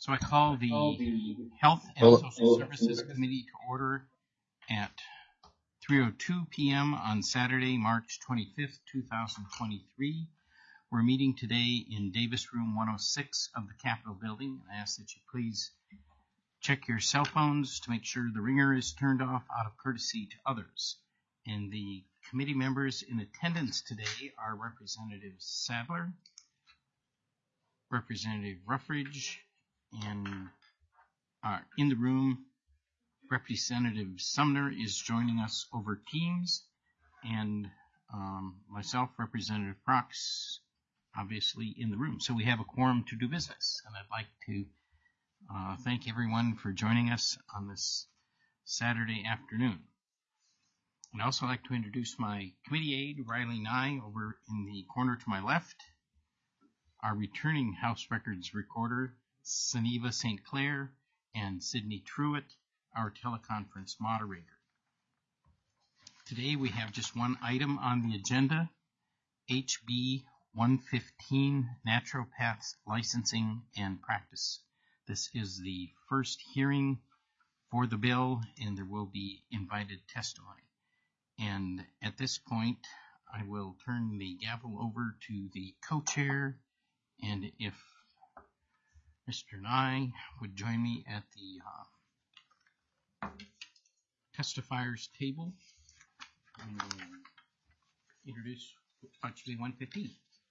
So I call the Health and Social Services Committee to order at 3:02 p.m. on Saturday, March 25th, 2023. We're meeting today in Davis Room 106 of the Capitol Building. I ask that you please check your cell phones to make sure the ringer is turned off out of courtesy to others. And the committee members in attendance today are Representative Sadler, Representative Ruffridge, and in the room, Representative Sumner is joining us over Teams, and myself, Representative Prox, obviously in the room. So we have a quorum to do business, and I'd like to thank everyone for joining us on this Saturday afternoon. I'd also like to introduce my committee aide, Riley Nye, over in the corner to my left, our returning House Records recorder, Saniva St. Clair, and Sydney Truitt, our teleconference moderator. Today we have just one item on the agenda, HB 115, Naturopaths Licensing and Practice. This is the first hearing for the bill, and there will be invited testimony. And at this point, I will turn the gavel over to the co-chair, and if Mr. Nye would join me at the testifiers table, and we'll introduce HB 115.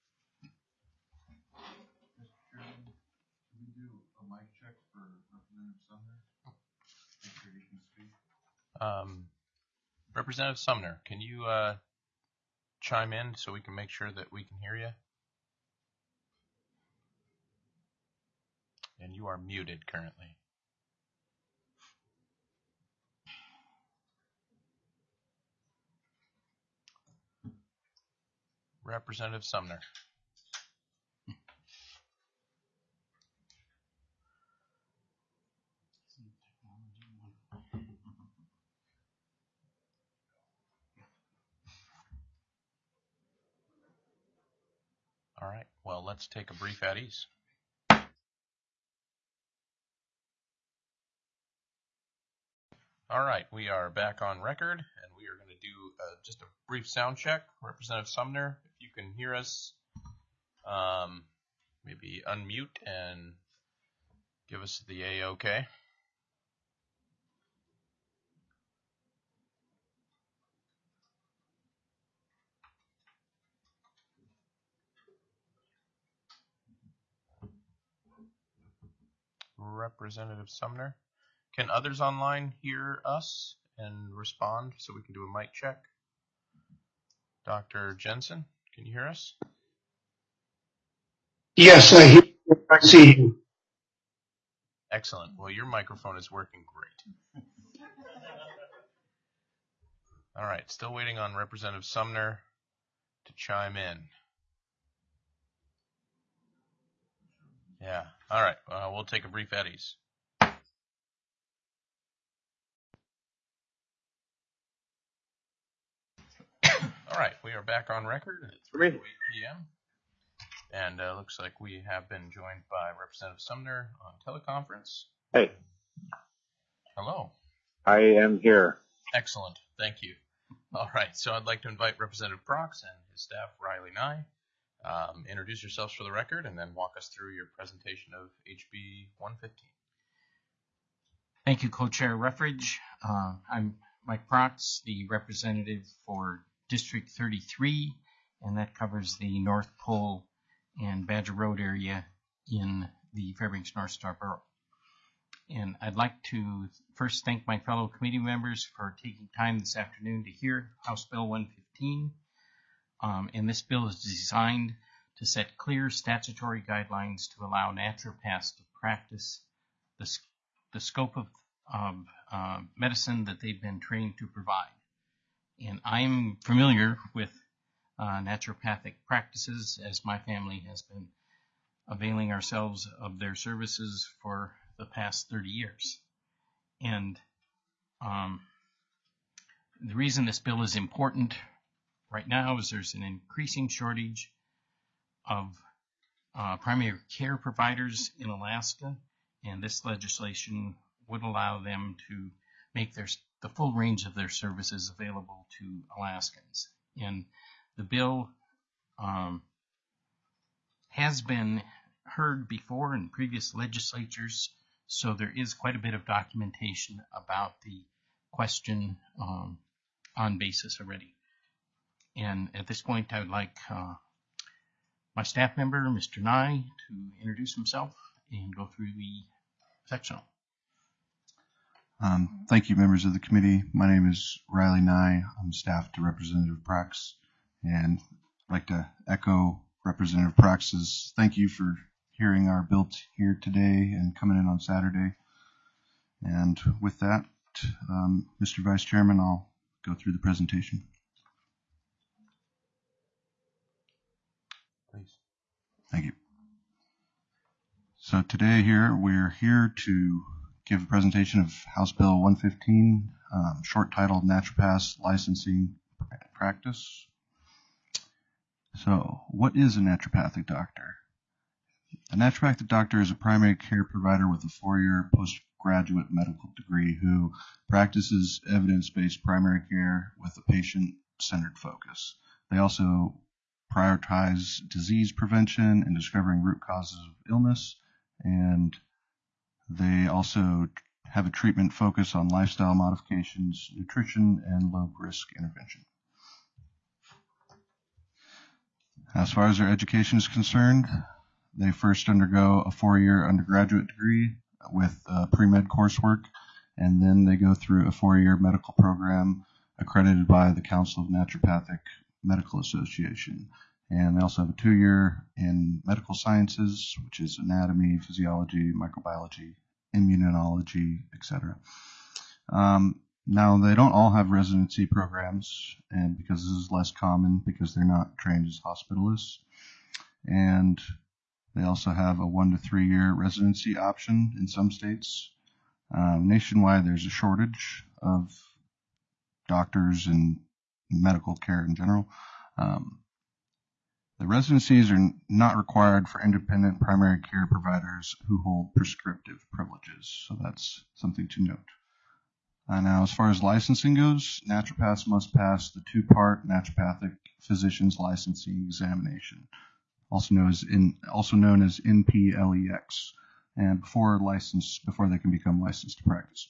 Can we do a mic check for Representative Sumner? Make sure he can speak. Representative Sumner, can you chime in so we can make sure that we can hear you? And you are muted currently. Representative Sumner. All right, well, let's take a brief at ease. All right, we are back on record, and we are going to do just a brief sound check. Representative Sumner, if you can hear us, maybe unmute and give us the A-OK. Representative Sumner. Can others online hear us and respond so we can do a mic check? Dr. Jensen, can you hear us? Yes, I hear you. I see you. Excellent. Well, your microphone is working great. All right, still waiting on Representative Sumner to chime in. Yeah, all right, we'll take a brief at ease. All right, we are back on record at 3:08 p.m. And looks like we have been joined by Representative Sumner on teleconference. Hey. Hello. I am here. Excellent, thank you. All right, so I'd like to invite Representative Prox and his staff, Riley Nye. Introduce yourselves for the record and then walk us through your presentation of HB 115. Thank you, Co-Chair Ruffridge. I'm Mike Prox, the representative for District 33, and that covers the North Pole and Badger Road area in the Fairbanks North Star Borough. And I'd like to first thank my fellow committee members for taking time this afternoon to hear House Bill 115. And this bill is designed to set clear statutory guidelines to allow naturopaths to practice the scope of medicine that they've been trained to provide. And I'm familiar with naturopathic practices, as my family has been availing ourselves of their services for the past 30 years. And the reason this bill is important right now is there's an increasing shortage of primary care providers in Alaska, and this legislation would allow them to make the full range of their services available to Alaskans. And the bill has been heard before in previous legislatures, so there is quite a bit of documentation about the question on basis already. And at this point, I would like my staff member, Mr. Nye, to introduce himself and go through the sectional. Thank you, members of the committee. My name is Riley Nye. I'm staff to Representative Prox, and I'd like to echo Representative Prox's thank you for hearing our bill here today and coming in on Saturday. And with that, Mr. Vice Chairman, I'll go through the presentation. Please. Thank you. So today we're here to give a presentation of House Bill 115, short titled Naturopath Licensing Practice. So what is a naturopathic doctor? A naturopathic doctor is a primary care provider with a 4-year postgraduate medical degree who practices evidence-based primary care with a patient-centered focus. They also prioritize disease prevention and discovering root causes of illness, and they also have a treatment focus on lifestyle modifications, nutrition, and low-risk intervention. As far as their education is concerned, they first undergo a 4-year undergraduate degree with pre-med coursework, and then they go through a 4-year medical program accredited by the Council of Naturopathic Medical Association. And they also have a 2-year in medical sciences, which is anatomy, physiology, microbiology, immunology, etc. Now, they don't all have residency programs, and because this is less common because they're not trained as hospitalists. And they also have a 1 to 3 year residency option in some states. Nationwide, there's a shortage of doctors and medical care in general. The residencies are not required for independent primary care providers who hold prescriptive privileges, so that's something to note. Now, as far as licensing goes, naturopaths must pass the 2-part naturopathic physician's licensing examination, also known as NPLEX, and before they can become licensed to practice.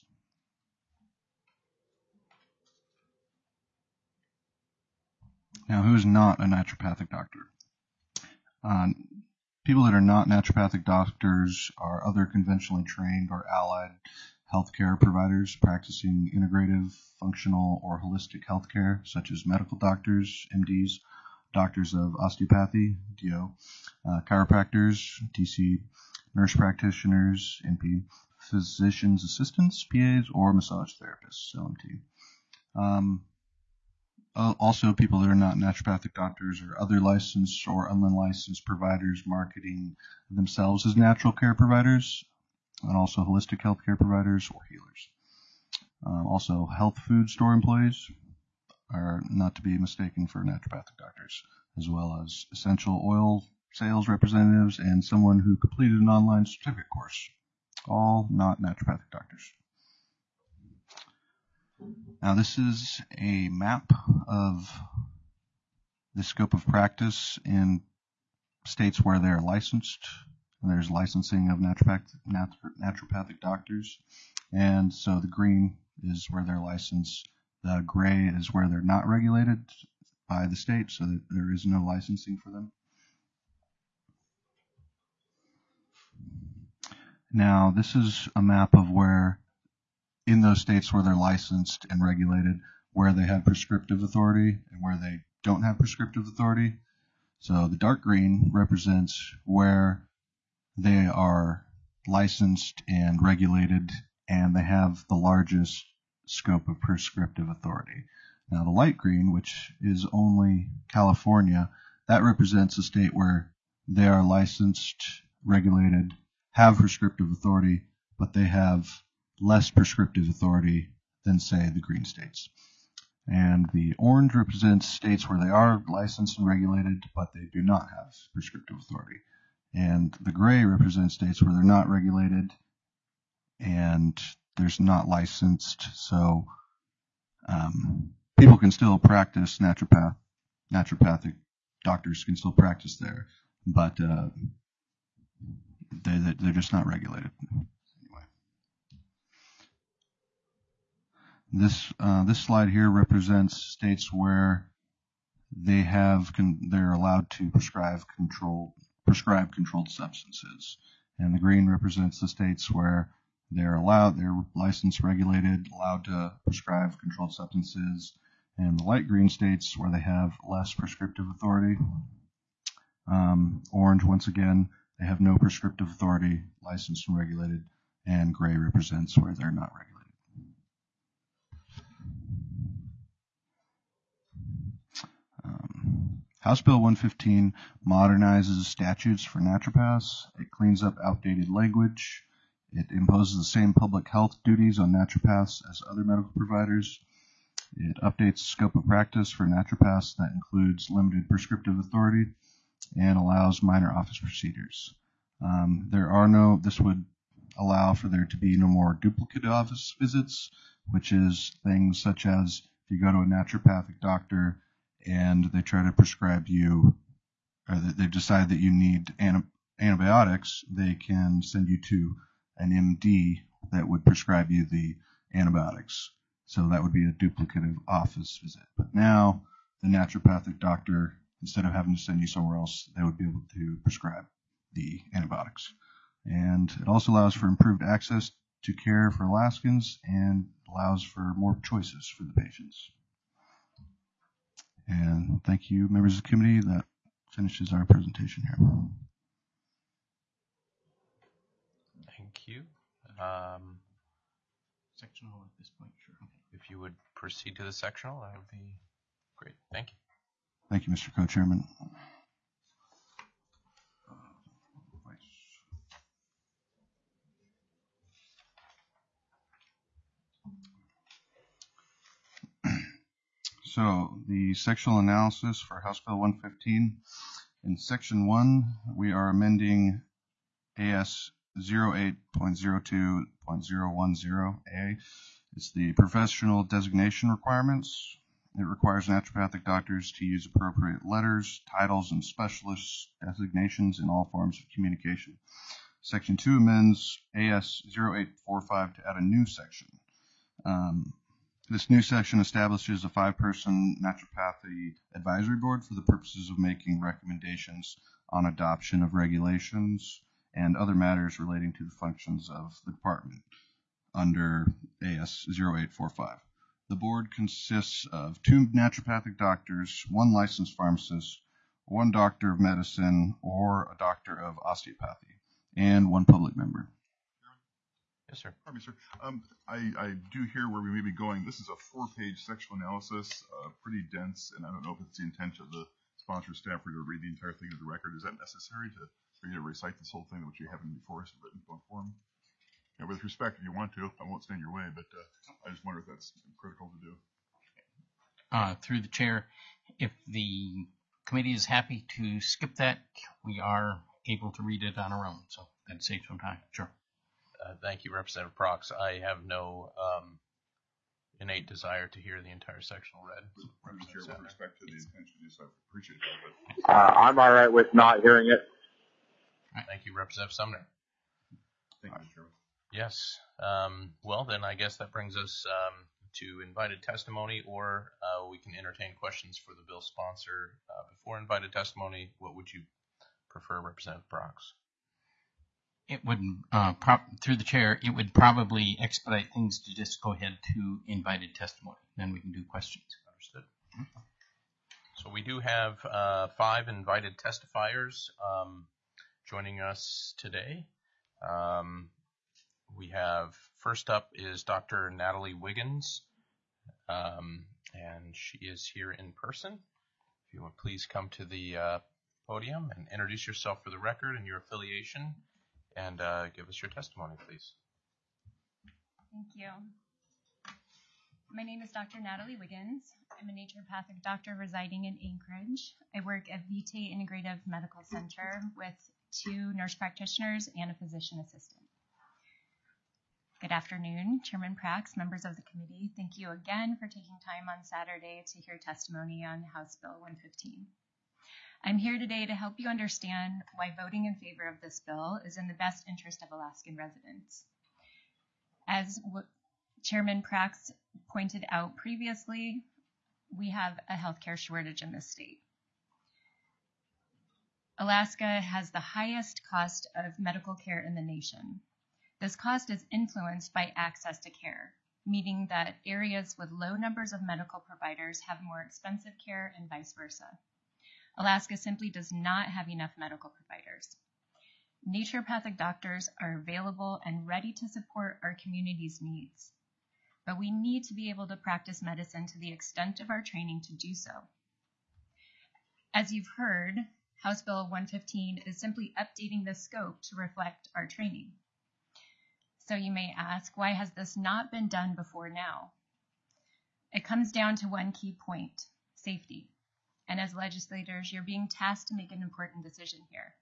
Now, who is not a naturopathic doctor? People that are not naturopathic doctors are other conventionally trained or allied healthcare providers practicing integrative, functional, or holistic healthcare, such as medical doctors, MDs, doctors of osteopathy, DO, chiropractors, DC, nurse practitioners, NP, physician's assistants, PAs, or massage therapists, LMT. Also, people that are not naturopathic doctors or other licensed or unlicensed providers marketing themselves as natural care providers, and also holistic healthcare providers or healers. Also, health food store employees are not to be mistaken for naturopathic doctors, as well as essential oil sales representatives and someone who completed an online certificate course. All not naturopathic doctors. Now, this is a map of the scope of practice in states where they're licensed. There's licensing of naturopathic doctors. And so the green is where they're licensed. The gray is where they're not regulated by the state, so that there is no licensing for them. Now, this is a map of where, in those states where they're licensed and regulated, where they have prescriptive authority and where they don't have prescriptive authority. So the dark green represents where they are licensed and regulated, and they have the largest scope of prescriptive authority. Now, the light green, which is only California, that represents a state where they are licensed, regulated, have prescriptive authority, but they have less prescriptive authority than, say, the green states. And the orange represents states where they are licensed and regulated, but they do not have prescriptive authority. And the gray represents states where they're not regulated and there's not licensed, so people can still practice naturopathic doctors can still practice there, but they're just not regulated. Anyway, this slide here represents states where they're allowed to prescribe controlled substances, and the green represents the states where they're licensed, regulated, allowed to prescribe controlled substances, and the light green states where they have less prescriptive authority. Orange, once again, they have no prescriptive authority, licensed and regulated, and gray represents where they're not regulated. House Bill 115 modernizes statutes for naturopaths. It cleans up outdated language. It imposes the same public health duties on naturopaths as other medical providers. It updates the scope of practice for naturopaths that includes limited prescriptive authority and allows minor office procedures. This would allow for there to be no more duplicate office visits, which is things such as if you go to a naturopathic doctor and they try to prescribe you, or they decide that you need antibiotics, they can send you to an MD that would prescribe you the antibiotics. So that would be a duplicative office visit. But now the naturopathic doctor, instead of having to send you somewhere else, they would be able to prescribe the antibiotics. And it also allows for improved access to care for Alaskans and allows for more choices for the patients. And thank you, members of the committee. That finishes our presentation here. Thank you. Sectional at this point, sure. If you would proceed to the sectional, that would be great. Thank you. Thank you, Mr. Co-Chairman. So the sectional analysis for House Bill 115. In Section 1, we are amending AS 08.02.010A. It's the professional designation requirements. It requires naturopathic doctors to use appropriate letters, titles, and specialist designations in all forms of communication. Section 2 amends AS 0845 to add a new section. This new section establishes a 5-person naturopathy advisory board for the purposes of making recommendations on adoption of regulations and other matters relating to the functions of the department under AS 0845. The board consists of 2 naturopathic doctors, 1 licensed pharmacist, 1 doctor of medicine or a doctor of osteopathy, and 1 public member. Yes, sir. Pardon me, sir. I do hear where we may be going. This is a 4-page sectional analysis, pretty dense, and I don't know if it's the intent of the sponsor staff for you to read the entire thing as a record. Is that necessary for you to recite this whole thing, which you haven't before us in written form? Yeah, with respect, if you want to, I won't stand in your way, but I just wonder if that's critical to do. Through the chair, if the committee is happy to skip that, we are able to read it on our own, so that'd save some time. Sure. Thank you, Representative Prox. I have no innate desire to hear the entire sectional read. Madam Chair, with respect to the intention to do so, I appreciate that. But I'm all right with not hearing it. Thank you, Representative Sumner. thank you, Mr. Chairman. Yes. Well, then I guess that brings us to invited testimony, or we can entertain questions for the bill sponsor. Before invited testimony, what would you prefer, Representative Prox? It would, through the chair, it would probably expedite things to just go ahead to invited testimony. Then we can do questions. Understood. So we do have 5 invited testifiers joining us today. We have, first up is Dr. Natalie Wiggins, and she is here in person. If you would please come to the podium and introduce yourself for the record and your affiliation, and give us your testimony, please. Thank you. My name is Dr. Natalie Wiggins. I'm a naturopathic doctor residing in Anchorage. I work at Vitae Integrative Medical Center with 2 nurse practitioners and a physician assistant. Good afternoon, Chairman Prax, members of the committee. Thank you again for taking time on Saturday to hear testimony on House Bill 115. I'm here today to help you understand why voting in favor of this bill is in the best interest of Alaskan residents. As Chairman Prax pointed out previously, we have a healthcare shortage in this state. Alaska has the highest cost of medical care in the nation. This cost is influenced by access to care, meaning that areas with low numbers of medical providers have more expensive care and vice versa. Alaska simply does not have enough medical providers. Naturopathic doctors are available and ready to support our community's needs, but we need to be able to practice medicine to the extent of our training to do so. As you've heard, House Bill 115 is simply updating the scope to reflect our training. So you may ask, why has this not been done before now? It comes down to one key point: safety. And as legislators, you're being tasked to make an important decision here.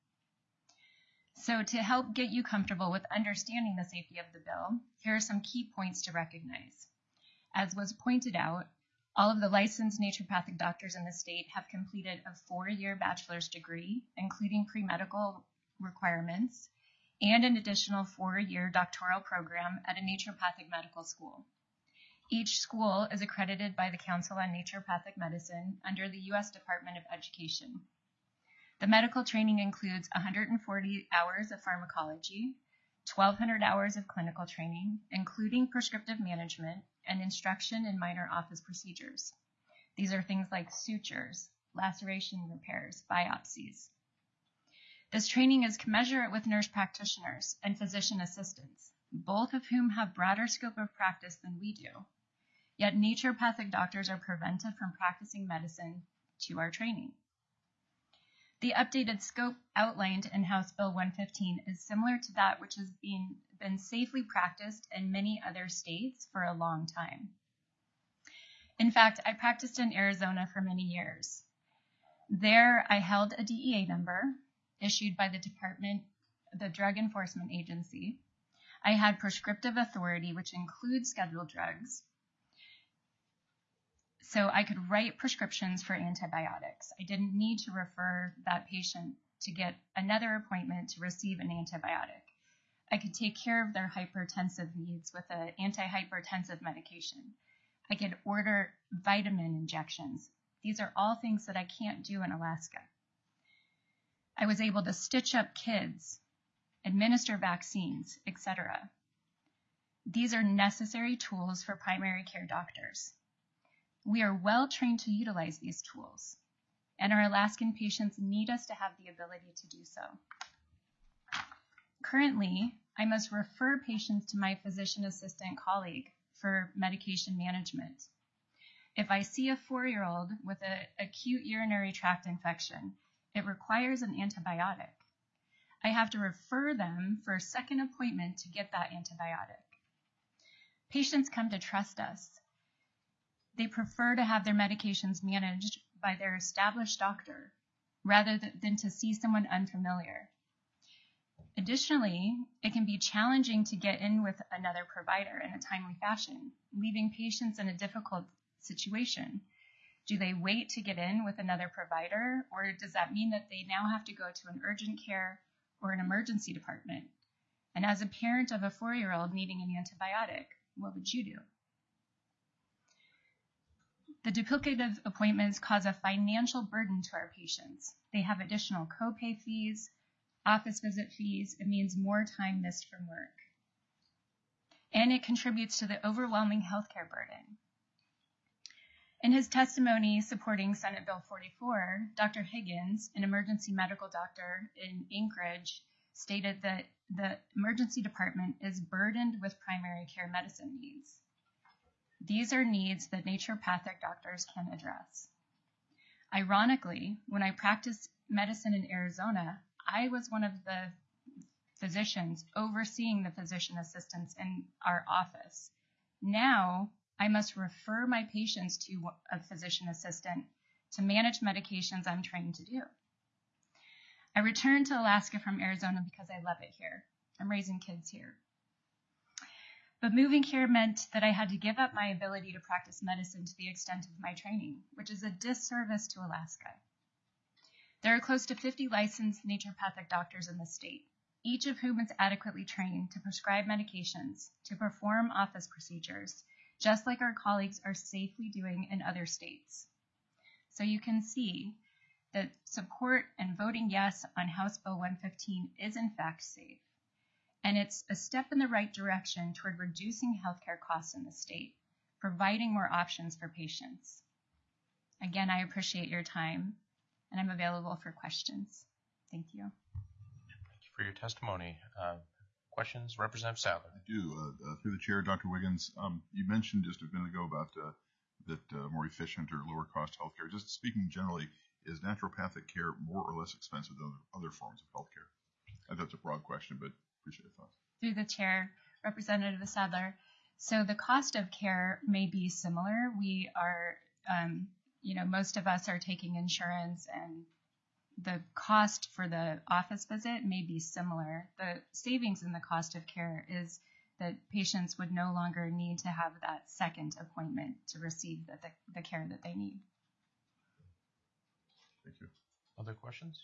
So to help get you comfortable with understanding the safety of the bill, here are some key points to recognize. As was pointed out, all of the licensed naturopathic doctors in the state have completed a 4-year bachelor's degree, including pre-medical requirements, and an additional 4-year doctoral program at a naturopathic medical school. Each school is accredited by the Council on Naturopathic Medicine under the U.S. Department of Education. The medical training includes 140 hours of pharmacology, 1,200 hours of clinical training, including prescriptive management and instruction in minor office procedures. These are things like sutures, laceration repairs, biopsies. This training is commensurate with nurse practitioners and physician assistants, both of whom have broader scope of practice than we do. Yet naturopathic doctors are prevented from practicing medicine to our training. The updated scope outlined in House Bill 115 is similar to that which has been safely practiced in many other states for a long time. In fact, I practiced in Arizona for many years. There, I held a DEA number issued by the Drug Enforcement Agency. I had prescriptive authority, which includes scheduled drugs, so I could write prescriptions for antibiotics. I didn't need to refer that patient to get another appointment to receive an antibiotic. I could take care of their hypertensive needs with an antihypertensive medication. I could order vitamin injections. These are all things that I can't do in Alaska. I was able to stitch up kids, administer vaccines, etc. These are necessary tools for primary care doctors. We are well trained to utilize these tools, and our Alaskan patients need us to have the ability to do so. Currently, I must refer patients to my physician assistant colleague for medication management. If I see a 4-year-old with an acute urinary tract infection, it requires an antibiotic. I have to refer them for a second appointment to get that antibiotic. Patients come to trust us. They prefer to have their medications managed by their established doctor rather than to see someone unfamiliar. Additionally, it can be challenging to get in with another provider in a timely fashion, leaving patients in a difficult situation. Do they wait to get in with another provider, or does that mean that they now have to go to an urgent care or an emergency department? And as a parent of a 4-year-old needing an antibiotic, what would you do? The duplicative appointments cause a financial burden to our patients. They have additional copay fees, office visit fees. It means more time missed from work. And it contributes to the overwhelming healthcare burden. In his testimony supporting Senate Bill 44, Dr. Higgins, an emergency medical doctor in Anchorage, stated that the emergency department is burdened with primary care medicine needs. These are needs that naturopathic doctors can address. Ironically, when I practiced medicine in Arizona, I was one of the physicians overseeing the physician assistants in our office. Now, I must refer my patients to a physician assistant to manage medications I'm trained to do. I returned to Alaska from Arizona because I love it here. I'm raising kids here. But moving here meant that I had to give up my ability to practice medicine to the extent of my training, which is a disservice to Alaska. There are close to 50 licensed naturopathic doctors in the state, each of whom is adequately trained to prescribe medications, to perform office procedures, just like our colleagues are safely doing in other states. So you can see that support and voting yes on House Bill 115 is in fact safe. And it's a step in the right direction toward reducing healthcare costs in the state, providing more options for patients. Again, I appreciate your time, and I'm available for questions. Thank you. Thank you for your testimony. Questions? Representative Sadler. I do. Through the chair, Dr. Wiggins, you mentioned just a minute ago about that more efficient or lower cost healthcare. Just speaking generally, is naturopathic care more or less expensive than other forms of healthcare? I know that's a broad question, but appreciate your thoughts. Through the chair, Representative Sadler. So the cost of care may be similar. We are, most of us are taking insurance, and the cost for the office visit may be similar. The savings in the cost of care is that patients would no longer need to have that second appointment to receive the care that they need. Thank you. Other questions?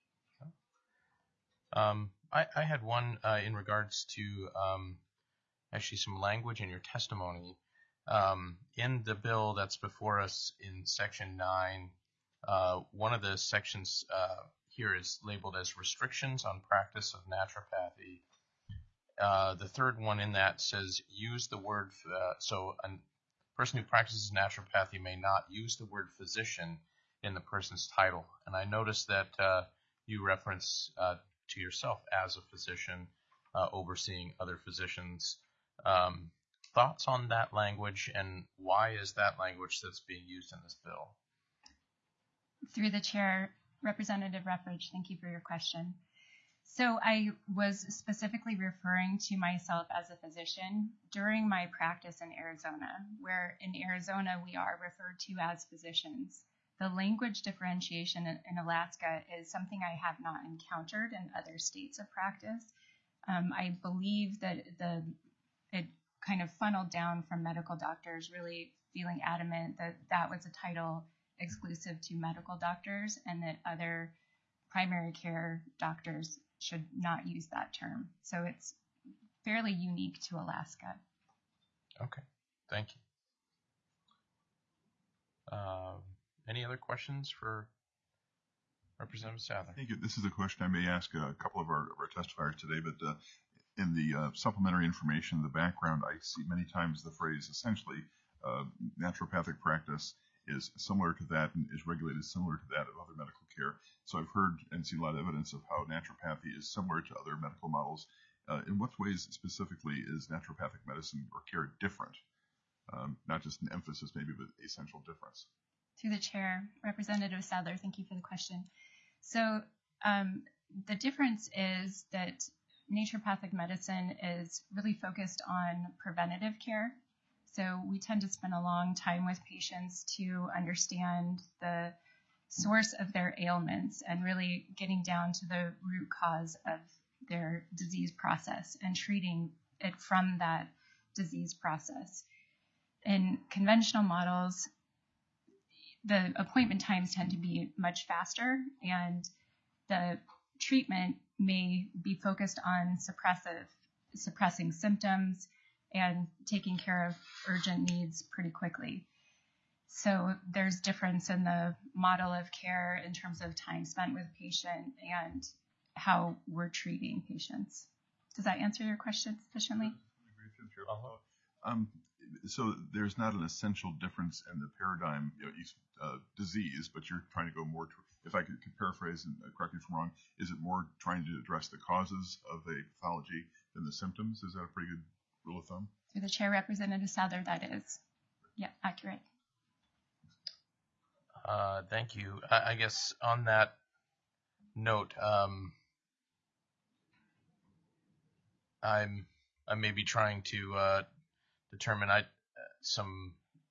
No? I had one in regards to actually some language in your testimony. In the bill that's before us in Section 9, one of the sections here is labeled as restrictions on practice of naturopathy. The third one in that says use the word, so a person who practices naturopathy may not use the word physician in the person's title. And I noticed that you reference to yourself as a physician overseeing other physicians. Thoughts on that language, and why is that language that's being used in this bill? Through the chair, Representative Ruffridge, thank you for your question. So I was specifically referring to myself as a physician during my practice in Arizona, where in Arizona we are referred to as physicians. The language differentiation in Alaska is something I have not encountered in other states of practice. I believe that it kind of funneled down from medical doctors really feeling adamant that that was a title exclusive to medical doctors and that other primary care doctors should not use that term. So it's fairly unique to Alaska. Okay, thank you. Any other questions for Representative Sadler? Thank you. This is a question I may ask a couple of our testifiers today, but in the supplementary information, the background, I see many times the phrase essentially naturopathic practice is similar to that and is regulated similar to that of other medical care. So I've heard and seen a lot of evidence of how naturopathy is similar to other medical models. In what ways specifically is naturopathic medicine or care different? Not just an emphasis maybe, but essential difference. Through the chair, Representative Sadler, thank you for the question. So the difference is that naturopathic medicine is really focused on preventative care. So we tend to spend a long time with patients to understand the source of their ailments and really getting down to the root cause of their disease process and treating it from that disease process. In conventional models, the appointment times tend to be much faster, and the treatment may be focused on suppressing symptoms and taking care of urgent needs pretty quickly. So there's difference in the model of care in terms of time spent with patient and how we're treating patients. Does that answer your question sufficiently? So there's not an essential difference in the paradigm, each disease, but you're trying to go more to, if I could paraphrase and correct me if I'm wrong, is it more trying to address the causes of a pathology than the symptoms? Is that a pretty good rule of thumb? Through the chair, Representative Sadler, that is. Yeah, accurate. Thank you. I guess on that note, I may be trying to determine some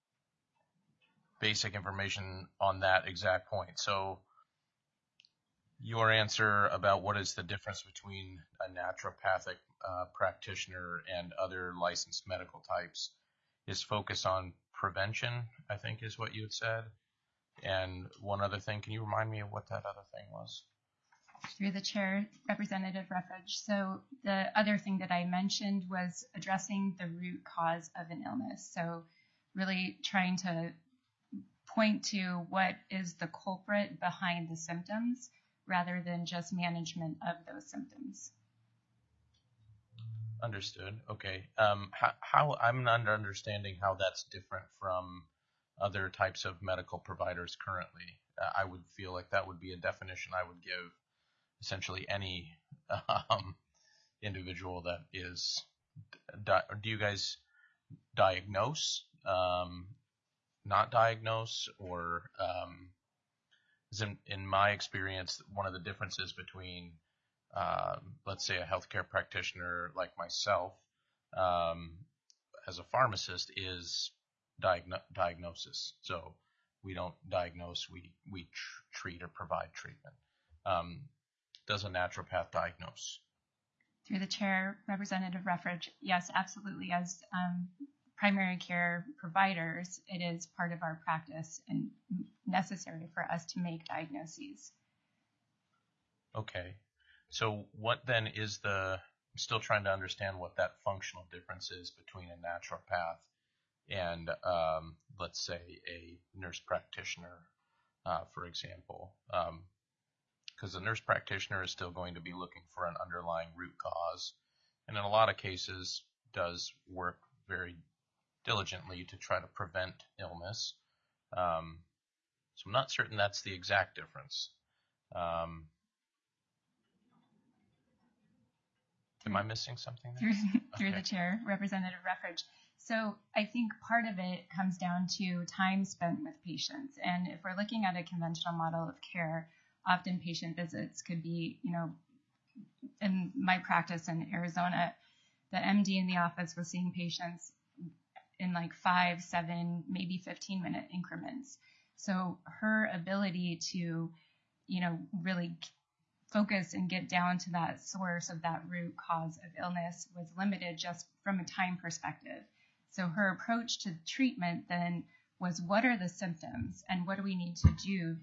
basic information on that exact point. So your answer about what is the difference between a naturopathic practitioner and other licensed medical types is focus on prevention, I think is what you had said. And one other thing, can you remind me of what that other thing was? Through the chair, Representative Ruffridge. So the other thing that I mentioned was addressing the root cause of an illness. So really trying to point to what is the culprit behind the symptoms rather than just management of those symptoms. Understood. Okay. How I'm not understanding how that's different from other types of medical providers currently. I would feel like that would be a definition I would give essentially any individual that is. Do you guys diagnose, not diagnose, or in my experience, one of the differences between let's say a healthcare practitioner like myself as a pharmacist is diagnosis. So we don't diagnose, we treat or provide treatment. Does a naturopath diagnose? Through the chair, Representative Ruffridge, yes, absolutely. As primary care providers, it is part of our practice and necessary for us to make diagnoses. Okay. So what then is I'm still trying to understand what that functional difference is between a naturopath and, let's say, a nurse practitioner, for example. Because a nurse practitioner is still going to be looking for an underlying root cause, and in a lot of cases does work very diligently to try to prevent illness. So I'm not certain that's the exact difference. Am I missing something there? Through the chair, Representative Ruffridge. So I think part of it comes down to time spent with patients. And if we're looking at a conventional model of care, often patient visits could be, in my practice in Arizona, the MD in the office was seeing patients in like 5, 7, maybe 15-minute increments. So her ability to, really focus and get down to that source of that root cause of illness was limited just from a time perspective. So her approach to treatment then was, what are the symptoms and what do we need to do,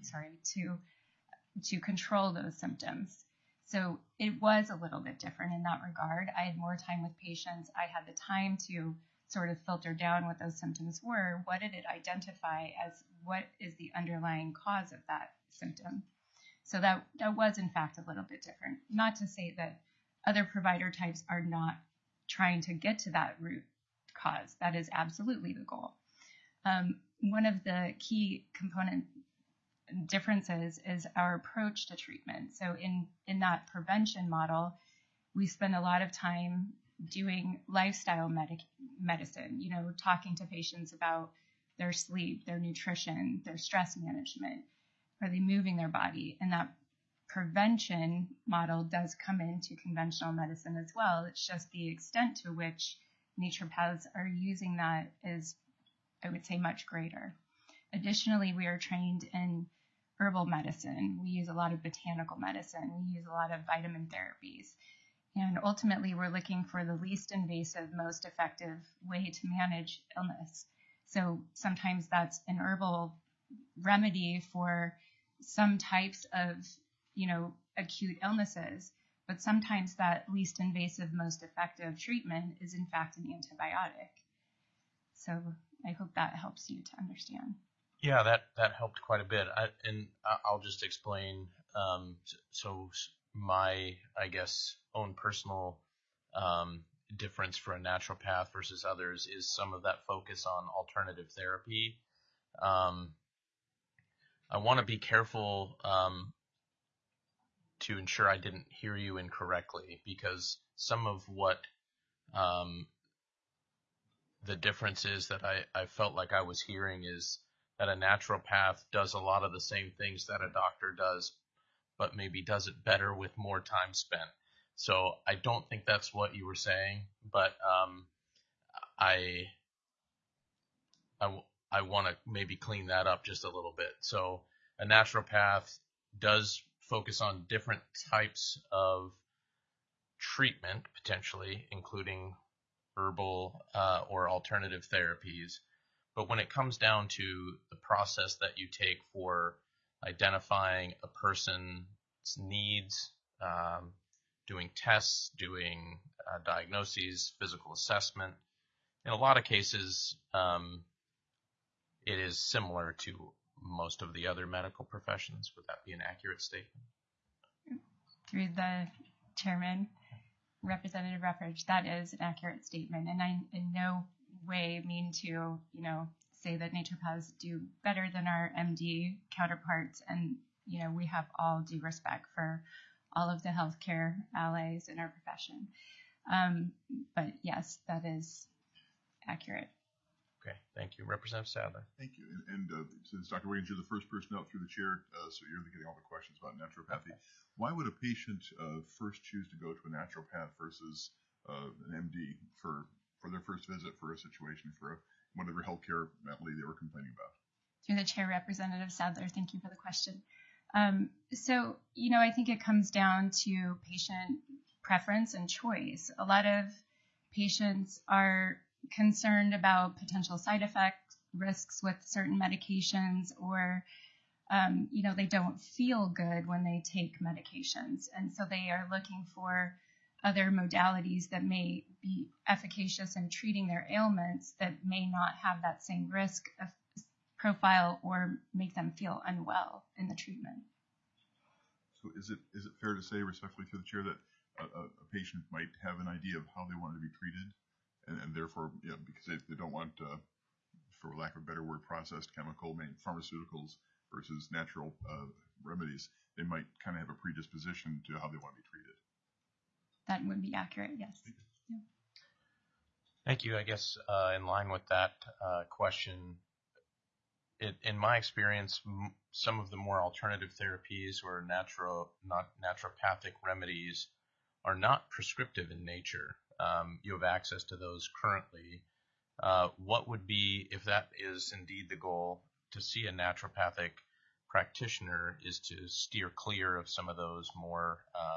to control those symptoms? So it was a little bit different in that regard. I had more time with patients. I had the time to sort of filter down what those symptoms were. What did it identify as what is the underlying cause of that symptom? So that was, in fact, a little bit different. Not to say that other provider types are not trying to get to that root cause. That is absolutely the goal. One of the key component differences is our approach to treatment. So in that prevention model, we spend a lot of time doing lifestyle medicine, talking to patients about their sleep, their nutrition, their stress management. Are they moving their body? And that prevention model does come into conventional medicine as well. It's just the extent to which naturopaths are using that is, I would say, much greater. Additionally, we are trained in herbal medicine. We use a lot of botanical medicine. We use a lot of vitamin therapies. And ultimately, we're looking for the least invasive, most effective way to manage illness. So sometimes that's an herbal remedy for some types of, acute illnesses, but sometimes that least invasive, most effective treatment is in fact an antibiotic. So I hope that helps you to understand. Yeah, that helped quite a bit. I'll just explain. So my, I guess, own personal difference for a naturopath versus others is some of that focus on alternative therapy. I want to be careful to ensure I didn't hear you incorrectly, because some of what the difference is that I felt like I was hearing is that a naturopath does a lot of the same things that a doctor does, but maybe does it better with more time spent. So I don't think that's what you were saying, but I want to maybe clean that up just a little bit. So a naturopath does focus on different types of treatment, potentially, including herbal or alternative therapies. But when it comes down to the process that you take for identifying a person's needs, doing tests, doing diagnoses, physical assessment, in a lot of cases, it is similar to most of the other medical professions. Would that be an accurate statement? Through the chairman, Representative Ruffridge, that is an accurate statement, and I in no way mean to, say that naturopaths do better than our MD counterparts, and we have all due respect for all of the healthcare allies in our profession. But yes, that is accurate. Okay, thank you. Representative Sadler. Thank you. And since Dr. Wiggins, you're the first person out through the chair, so you're getting all the questions about naturopathy. Why would a patient first choose to go to a naturopath versus an MD for their first visit for a situation, for whatever healthcare malady they were complaining about? Through the chair, Representative Sadler, thank you for the question. So, I think it comes down to patient preference and choice. A lot of patients are concerned about potential side effects, risks with certain medications, or, they don't feel good when they take medications. And so they are looking for other modalities that may be efficacious in treating their ailments that may not have that same risk of profile or make them feel unwell in the treatment. So is it fair to say, respectfully through the chair, that a patient might have an idea of how they want to be treated, and therefore, because they don't want, for lack of a better word, processed chemical pharmaceuticals versus natural remedies, they might kind of have a predisposition to how they want to be treated? That would be accurate, yes. Yeah. Thank you. I guess in line with that question, in my experience, some of the more alternative therapies or naturopathic remedies are not prescriptive in nature. You have access to those currently. What would be, if that is indeed the goal, to see a naturopathic practitioner, is to steer clear of some of those more,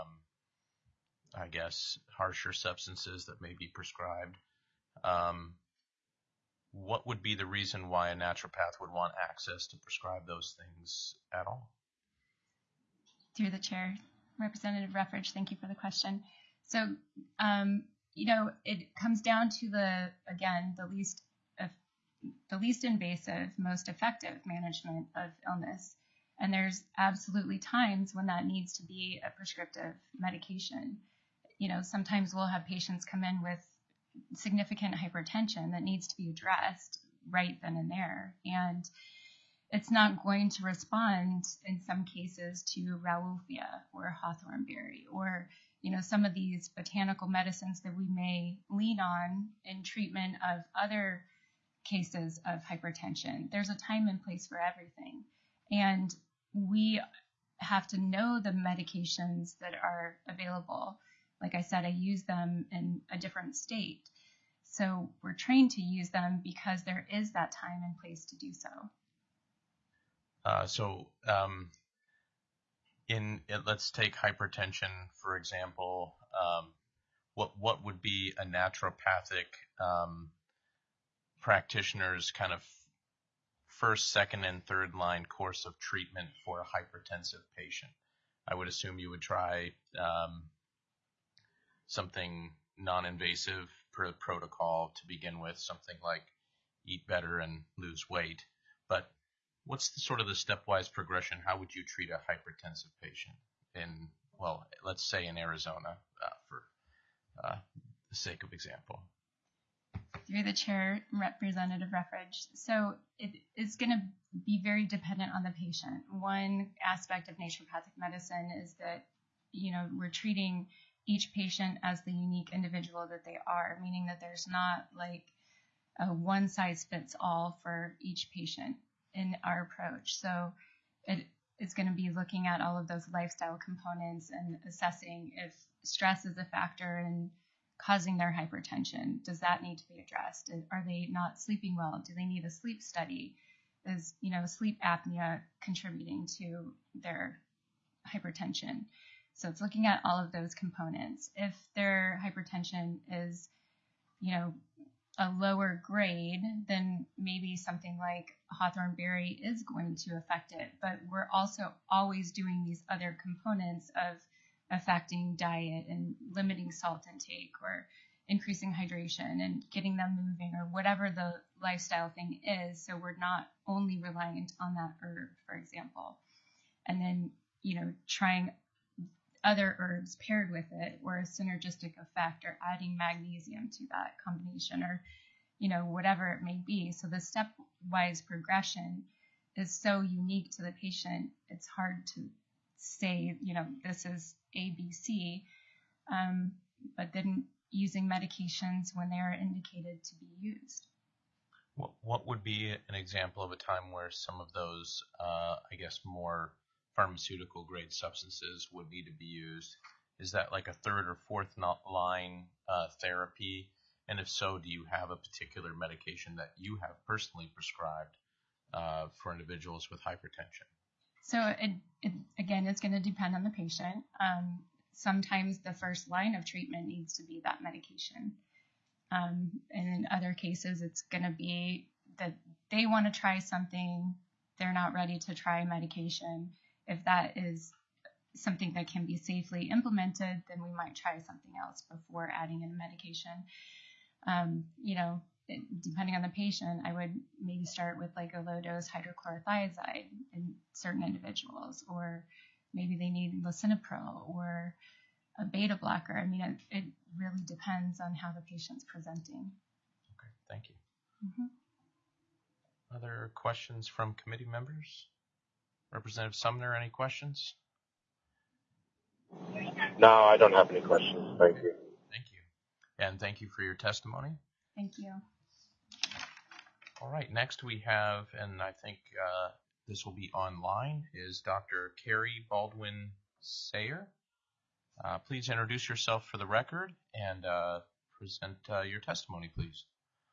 harsher substances that may be prescribed. What would be the reason why a naturopath would want access to prescribe those things at all? Through the chair, Representative Ruffridge, thank you for the question. So, it comes down to the least invasive, most effective management of illness. And there's absolutely times when that needs to be a prescriptive medication. Sometimes we'll have patients come in with significant hypertension that needs to be addressed right then and there. And it's not going to respond in some cases to Rauwolfia or hawthorn berry or, some of these botanical medicines that we may lean on in treatment of other cases of hypertension. There's a time and place for everything. And we have to know the medications that are available. Like I said, I use them in a different state. So we're trained to use them because there is that time and place to do so. Let's take hypertension, for example. What would be a naturopathic practitioner's kind of first, second, and third line course of treatment for a hypertensive patient? I would assume you would try something non-invasive protocol to begin with, something like eat better and lose weight. But what's the stepwise progression? How would you treat a hypertensive patient let's say in Arizona, for the sake of example? Through the chair, Representative Ruffridge. So it is going to be very dependent on the patient. One aspect of naturopathic medicine is that, we're treating each patient as the unique individual that they are, meaning that there's not like a one size fits all for each patient in our approach. So it's going to be looking at all of those lifestyle components and assessing if stress is a factor in causing their hypertension. Does that need to be addressed? Are they not sleeping well? Do they need a sleep study? Is, sleep apnea contributing to their hypertension? So it's looking at all of those components. If their hypertension is, a lower grade, then maybe something like Hawthorne Berry is going to affect it. But we're also always doing these other components of affecting diet and limiting salt intake or increasing hydration and getting them moving or whatever the lifestyle thing is. So we're not only reliant on that herb, for example. And then, trying other herbs paired with it or a synergistic effect or adding magnesium to that combination or, whatever it may be. So the stepwise progression is so unique to the patient. It's hard to say, this is ABC, but then using medications when they are indicated to be used. What would be an example of a time where some of those, more pharmaceutical grade substances would need to be used? Is that like a third or fourth line therapy? And if so, do you have a particular medication that you have personally prescribed for individuals with hypertension? So again, it's going to depend on the patient. Sometimes the first line of treatment needs to be that medication. And in other cases, it's going to be that they want to try something, they're not ready to try medication. If that is something that can be safely implemented, then we might try something else before adding in medication. Depending on the patient, I would maybe start with like a low-dose hydrochlorothiazide in certain individuals, or maybe they need lisinopril or a beta blocker. I mean, it really depends on how the patient's presenting. Okay, thank you. Mm-hmm. Other questions from committee members? Representative Sumner, any questions? No, I don't have any questions. Thank you. Thank you. And thank you for your testimony. Thank you. All right, next we have, and I think this will be online, is Dr. Carrie Baldwin Sayer. Please introduce yourself for the record and present your testimony, please.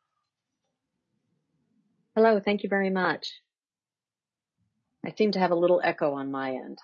Hello, thank you very much. I seem to have a little echo on my end.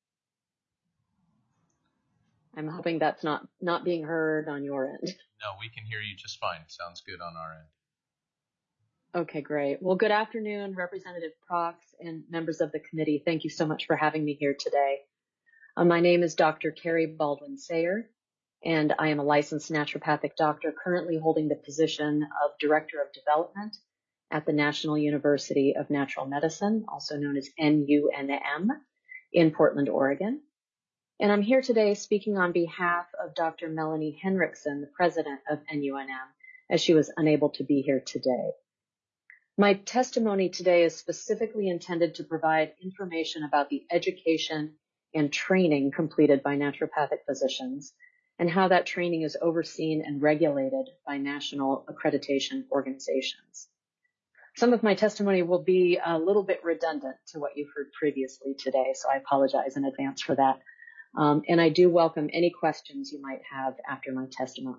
I'm hoping that's not being heard on your end. No, we can hear you just fine. Sounds good on our end. Okay, great. Well, good afternoon, Representative Prox and members of the committee. Thank you so much for having me here today. My name is Dr. Carrie Baldwin Sayer, and I am a licensed naturopathic doctor currently holding the position of Director of Development at the National University of Natural Medicine, also known as NUNM, in Portland, Oregon. And I'm here today speaking on behalf of Dr. Melanie Henriksen, the president of NUNM, as she was unable to be here today. My testimony today is specifically intended to provide information about the education and training completed by naturopathic physicians and how that training is overseen and regulated by national accreditation organizations. Some of my testimony will be a little bit redundant to what you've heard previously today, so I apologize in advance for that. And I do welcome any questions you might have after my testimony.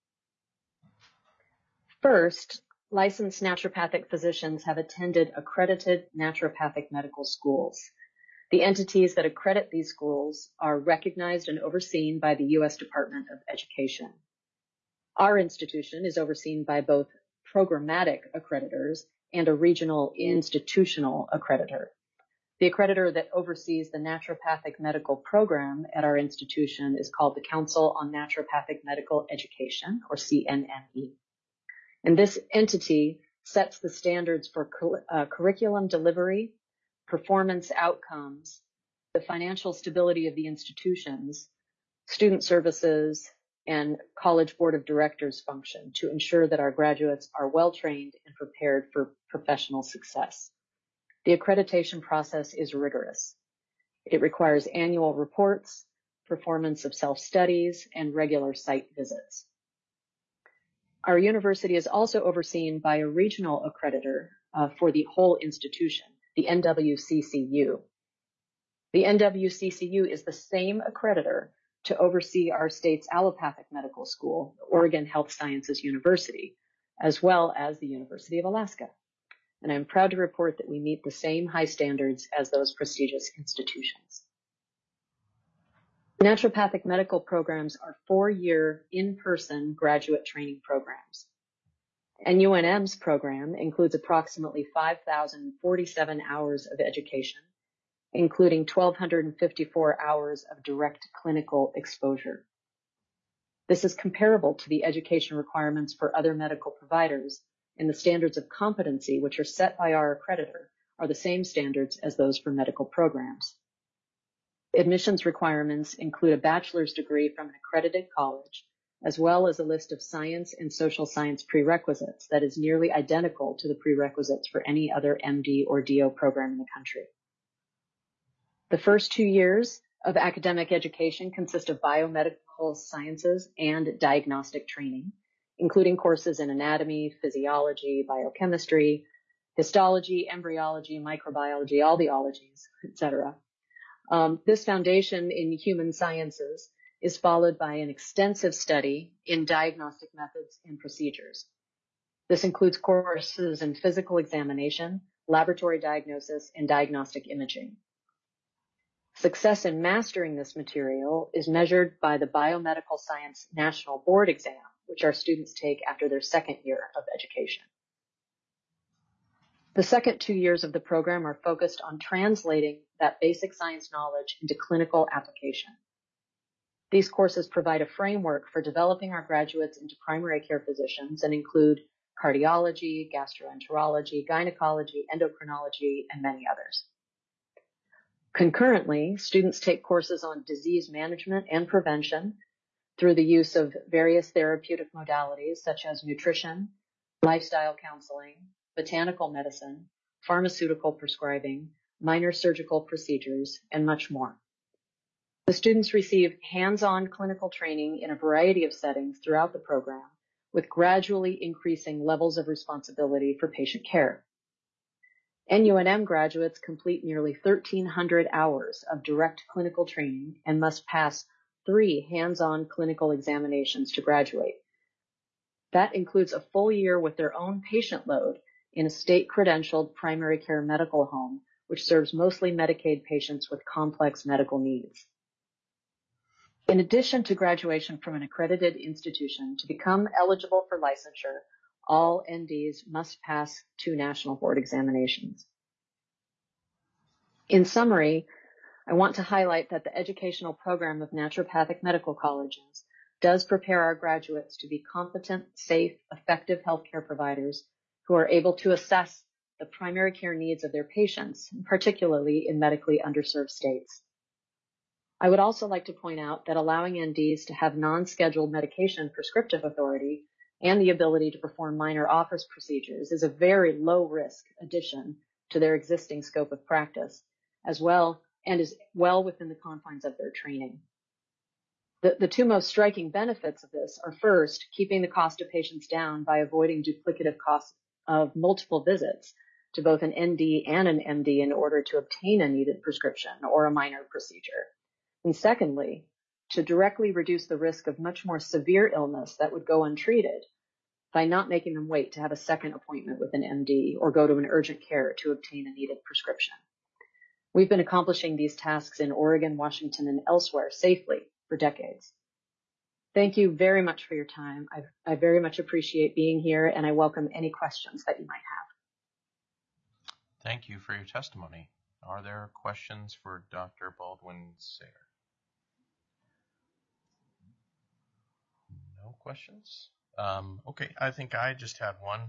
First, licensed naturopathic physicians have attended accredited naturopathic medical schools. The entities that accredit these schools are recognized and overseen by the U.S. Department of Education. Our institution is overseen by both programmatic accreditors and a regional institutional accreditor. The accreditor that oversees the naturopathic medical program at our institution is called the Council on Naturopathic Medical Education, or CNME. And this entity sets the standards for curriculum delivery, performance outcomes, the financial stability of the institutions, student services, and college board of directors function to ensure that our graduates are well trained and prepared for professional success. The accreditation process is rigorous. It requires annual reports, performance of self-studies, and regular site visits. Our university is also overseen by a regional accreditor for the whole institution, the NWCCU. The NWCCU is the same accreditor to oversee our state's allopathic medical school, Oregon Health Sciences University, as well as the University of Alaska. And I'm proud to report that we meet the same high standards as those prestigious institutions. Naturopathic medical programs are 4-year in-person graduate training programs. NUNM's program includes approximately 5,047 hours of education, including 1,254 hours of direct clinical exposure. This is comparable to the education requirements for other medical providers, and the standards of competency, which are set by our accreditor, are the same standards as those for medical programs. Admissions requirements include a bachelor's degree from an accredited college, as well as a list of science and social science prerequisites that is nearly identical to the prerequisites for any other MD or DO program in the country. The first 2 years of academic education consist of biomedical sciences and diagnostic training, including courses in anatomy, physiology, biochemistry, histology, embryology, microbiology, all the ologies, etc. This foundation in human sciences is followed by an extensive study in diagnostic methods and procedures. This includes courses in physical examination, laboratory diagnosis, and diagnostic imaging. Success in mastering this material is measured by the Biomedical Science National Board exam, which our students take after their second year of education. The second 2 years of the program are focused on translating that basic science knowledge into clinical application. These courses provide a framework for developing our graduates into primary care physicians and include cardiology, gastroenterology, gynecology, endocrinology, and many others. Concurrently, students take courses on disease management and prevention through the use of various therapeutic modalities such as nutrition, lifestyle counseling, botanical medicine, pharmaceutical prescribing, minor surgical procedures, and much more. The students receive hands-on clinical training in a variety of settings throughout the program, with gradually increasing levels of responsibility for patient care. NUNM graduates complete nearly 1,300 hours of direct clinical training and must pass 3 hands-on clinical examinations to graduate. That includes a full year with their own patient load in a state-credentialed primary care medical home, which serves mostly Medicaid patients with complex medical needs. In addition to graduation from an accredited institution, to become eligible for licensure, all NDs must pass 2 national board examinations. In summary, I want to highlight that the educational program of naturopathic medical colleges does prepare our graduates to be competent, safe, effective healthcare providers who are able to assess the primary care needs of their patients, particularly in medically underserved states. I would also like to point out that allowing NDs to have non-scheduled medication prescriptive authority and the ability to perform minor office procedures is a very low-risk addition to their existing scope of practice, as well, and is well within the confines of their training. The 2 most striking benefits of this are, first, keeping the cost of patients down by avoiding duplicative costs of multiple visits to both an ND and an MD in order to obtain a needed prescription or a minor procedure. And secondly, to directly reduce the risk of much more severe illness that would go untreated by not making them wait to have a second appointment with an MD or go to an urgent care to obtain a needed prescription. We've been accomplishing these tasks in Oregon, Washington, and elsewhere safely for decades. Thank you very much for your time. I very much appreciate being here, and I welcome any questions that you might have. Thank you for your testimony. Are there questions for Dr. Baldwin-Sayre? No questions? Okay, I think I just had one.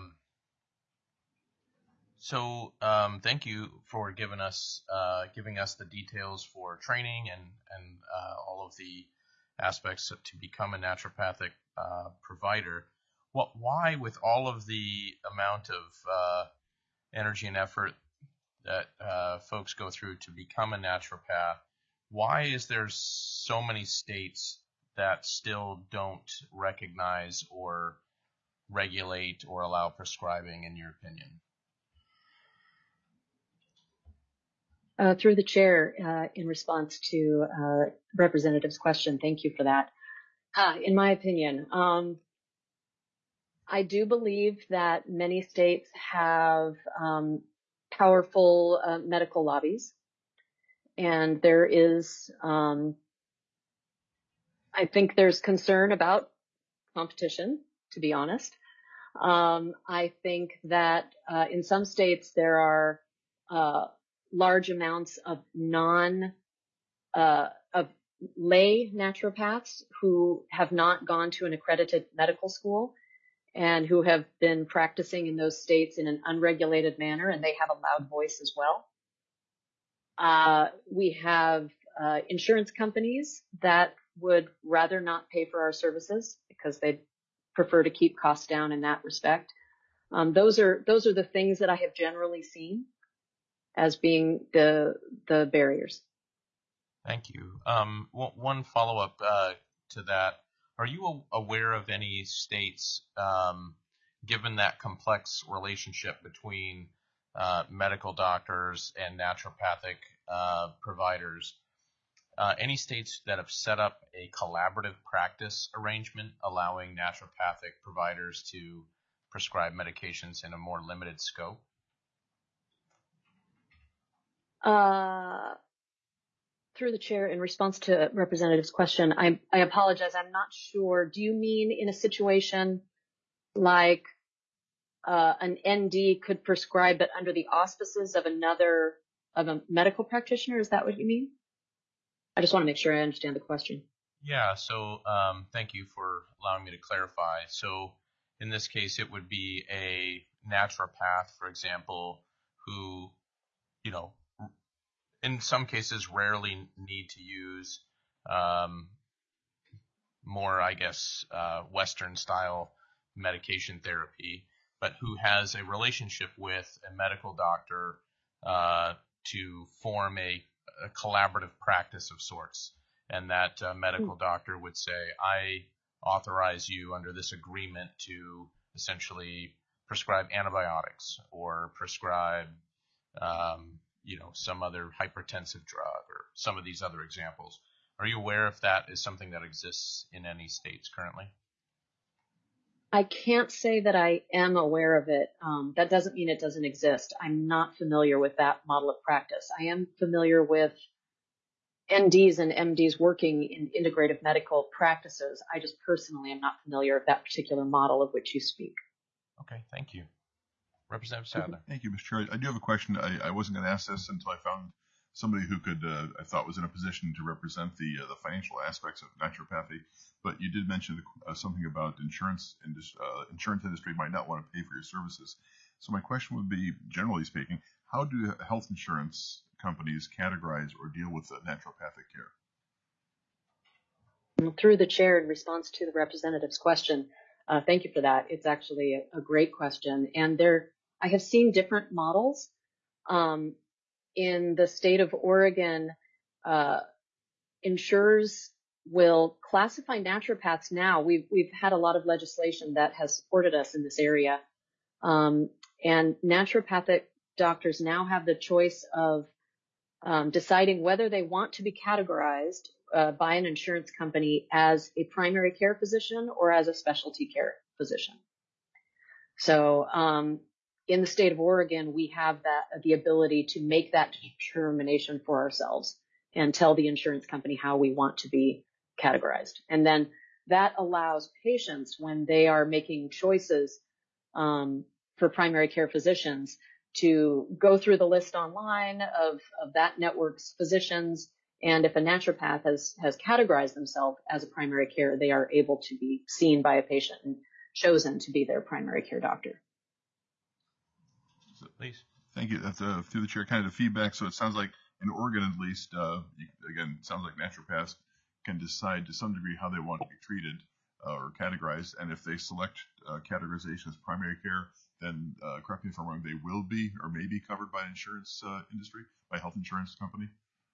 Thank you for giving us the details for training and all of the aspects to become a naturopathic provider. Why, with all of the amount of energy and effort that folks go through to become a naturopath, why is there so many states that still don't recognize or regulate or allow prescribing, in your opinion? Through the chair, in response to Representative's question, thank you for that. In my opinion, I do believe that many states have powerful medical lobbies, and there is I think there's concern about competition, to be honest. I think that in some states there are large amounts of of lay naturopaths who have not gone to an accredited medical school and who have been practicing in those states in an unregulated manner, and they have a loud voice as well. We have insurance companies that would rather not pay for our services because they prefer to keep costs down in that respect. Those are the things that I have generally seen as being the barriers. Thank you. One follow-up to that. Are you aware of any states, given that complex relationship between medical doctors and naturopathic providers, any states that have set up a collaborative practice arrangement allowing naturopathic providers to prescribe medications in a more limited scope? Through the chair, in response to Representative's question, I apologize. I'm not sure. Do you mean in a situation like an ND could prescribe it under the auspices of a medical practitioner? Is that what you mean? I just want to make sure I understand the question. Yeah. So thank you for allowing me to clarify. So in this case, it would be a naturopath, for example, who, in some cases rarely need to use more, Western style medication therapy, but who has a relationship with a medical doctor to form a collaborative practice of sorts. And that medical doctor would say, I authorize you under this agreement to essentially prescribe antibiotics or prescribe some other hypertensive drug or some of these other examples. Are you aware if that is something that exists in any states currently? I can't say that I am aware of it. That doesn't mean it doesn't exist. I'm not familiar with that model of practice. I am familiar with NDs and MDs working in integrative medical practices. I just personally am not familiar with that particular model of which you speak. Okay, thank you. Representative Sadler. Thank you, Mr. Chair. I do have a question. I wasn't going to ask this until I found somebody who could, I thought was in a position to represent the financial aspects of naturopathy. But you did mention something about insurance industry might not want to pay for your services. So my question would be, generally speaking, how do health insurance companies categorize or deal with naturopathic care? Through the chair, in response to the representative's question, thank you for that. It's actually a great question. And I have seen different models. In the state of Oregon, insurers will classify naturopaths now. We've had a lot of legislation that has supported us in this area. And naturopathic doctors now have the choice of deciding whether they want to be categorized by an insurance company as a primary care physician or as a specialty care physician. So in the state of Oregon, we have the ability to make that determination for ourselves and tell the insurance company how we want to be categorized. And then that allows patients, when they are making choices for primary care physicians, to go through the list online of that network's physicians. And if a naturopath has categorized themselves as a primary care, they are able to be seen by a patient and chosen to be their primary care doctor. Please. Thank you. That's through the chair, kind of the feedback. So it sounds like in Oregon, at least, again, it sounds like naturopaths can decide to some degree how they want to be treated or categorized. And if they select categorization as primary care, then correct me if I'm wrong, they will be or may be covered by insurance industry, by health insurance company.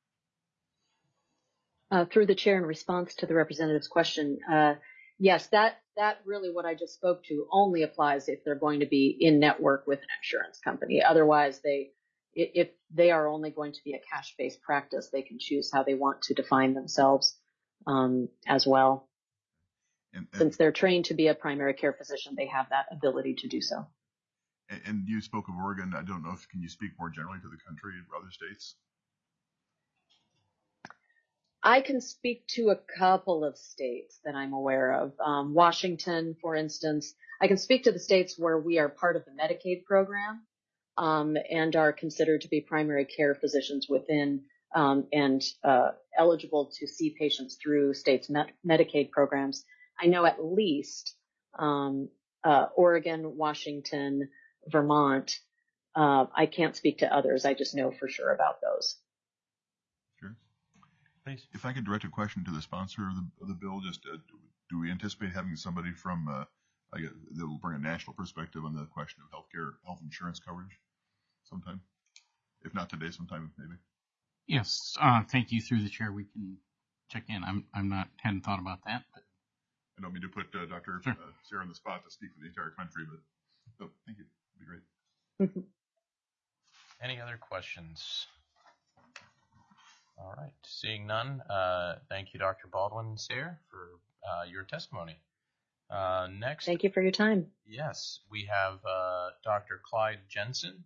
Through the chair, in response to the representative's question, yes, that really what I just spoke to only applies if they're going to be in network with an insurance company. Otherwise, if they are only going to be a cash-based practice, they can choose how they want to define themselves as well. And since they're trained to be a primary care physician, they have that ability to do so. And you spoke of Oregon. I don't know can you speak more generally to the country or other states? I can speak to a couple of states that I'm aware of. Washington, for instance. I can speak to the states where we are part of the Medicaid program and are considered to be primary care physicians within and eligible to see patients through states' Medicaid programs. I know at least Oregon, Washington, Vermont. I can't speak to others. I just know for sure about those. Sure. Please. If I could direct a question to the sponsor of the bill, just do we anticipate having somebody from that will bring a national perspective on the question of health insurance coverage sometime? If not today, sometime maybe. Yes, thank you. Through the chair, we can check in. Hadn't thought about that. But I don't mean to put Dr. Sure. Sarah on the spot to speak for the entire country, but thank you. It'd be great. Any other questions? All right. Seeing none, thank you, Dr. Baldwin Sayre, for your testimony. Next. Thank you for your time. Yes, we have Dr. Clyde Jensen,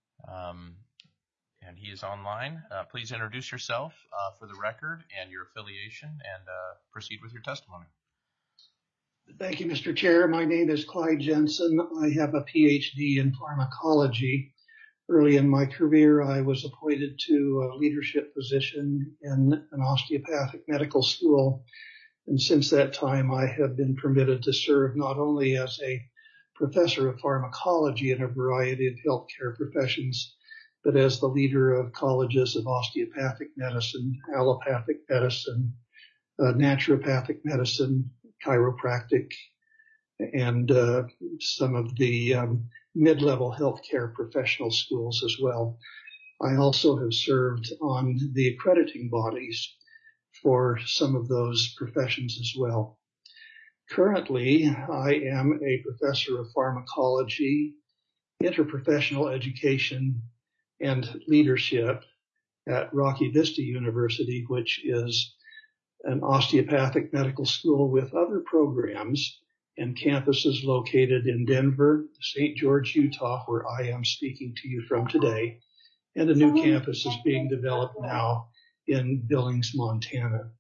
and he is online. Please introduce yourself for the record and your affiliation, and proceed with your testimony. Thank you, Mr. Chair. My name is Clyde Jensen. I have a PhD in pharmacology. Early in my career, I was appointed to a leadership position in an osteopathic medical school. And since that time, I have been permitted to serve not only as a professor of pharmacology in a variety of healthcare professions, but as the leader of colleges of osteopathic medicine, allopathic medicine, naturopathic medicine, chiropractic, and some of the mid-level healthcare professional schools as well. I also have served on the accrediting bodies for some of those professions as well. Currently, I am a professor of pharmacology, interprofessional education, and leadership at Rocky Vista University, which is an osteopathic medical school with other programs and campuses located in Denver, St. George, Utah, where I am speaking to you from today, and a new campus is being developed now in Billings, Montana.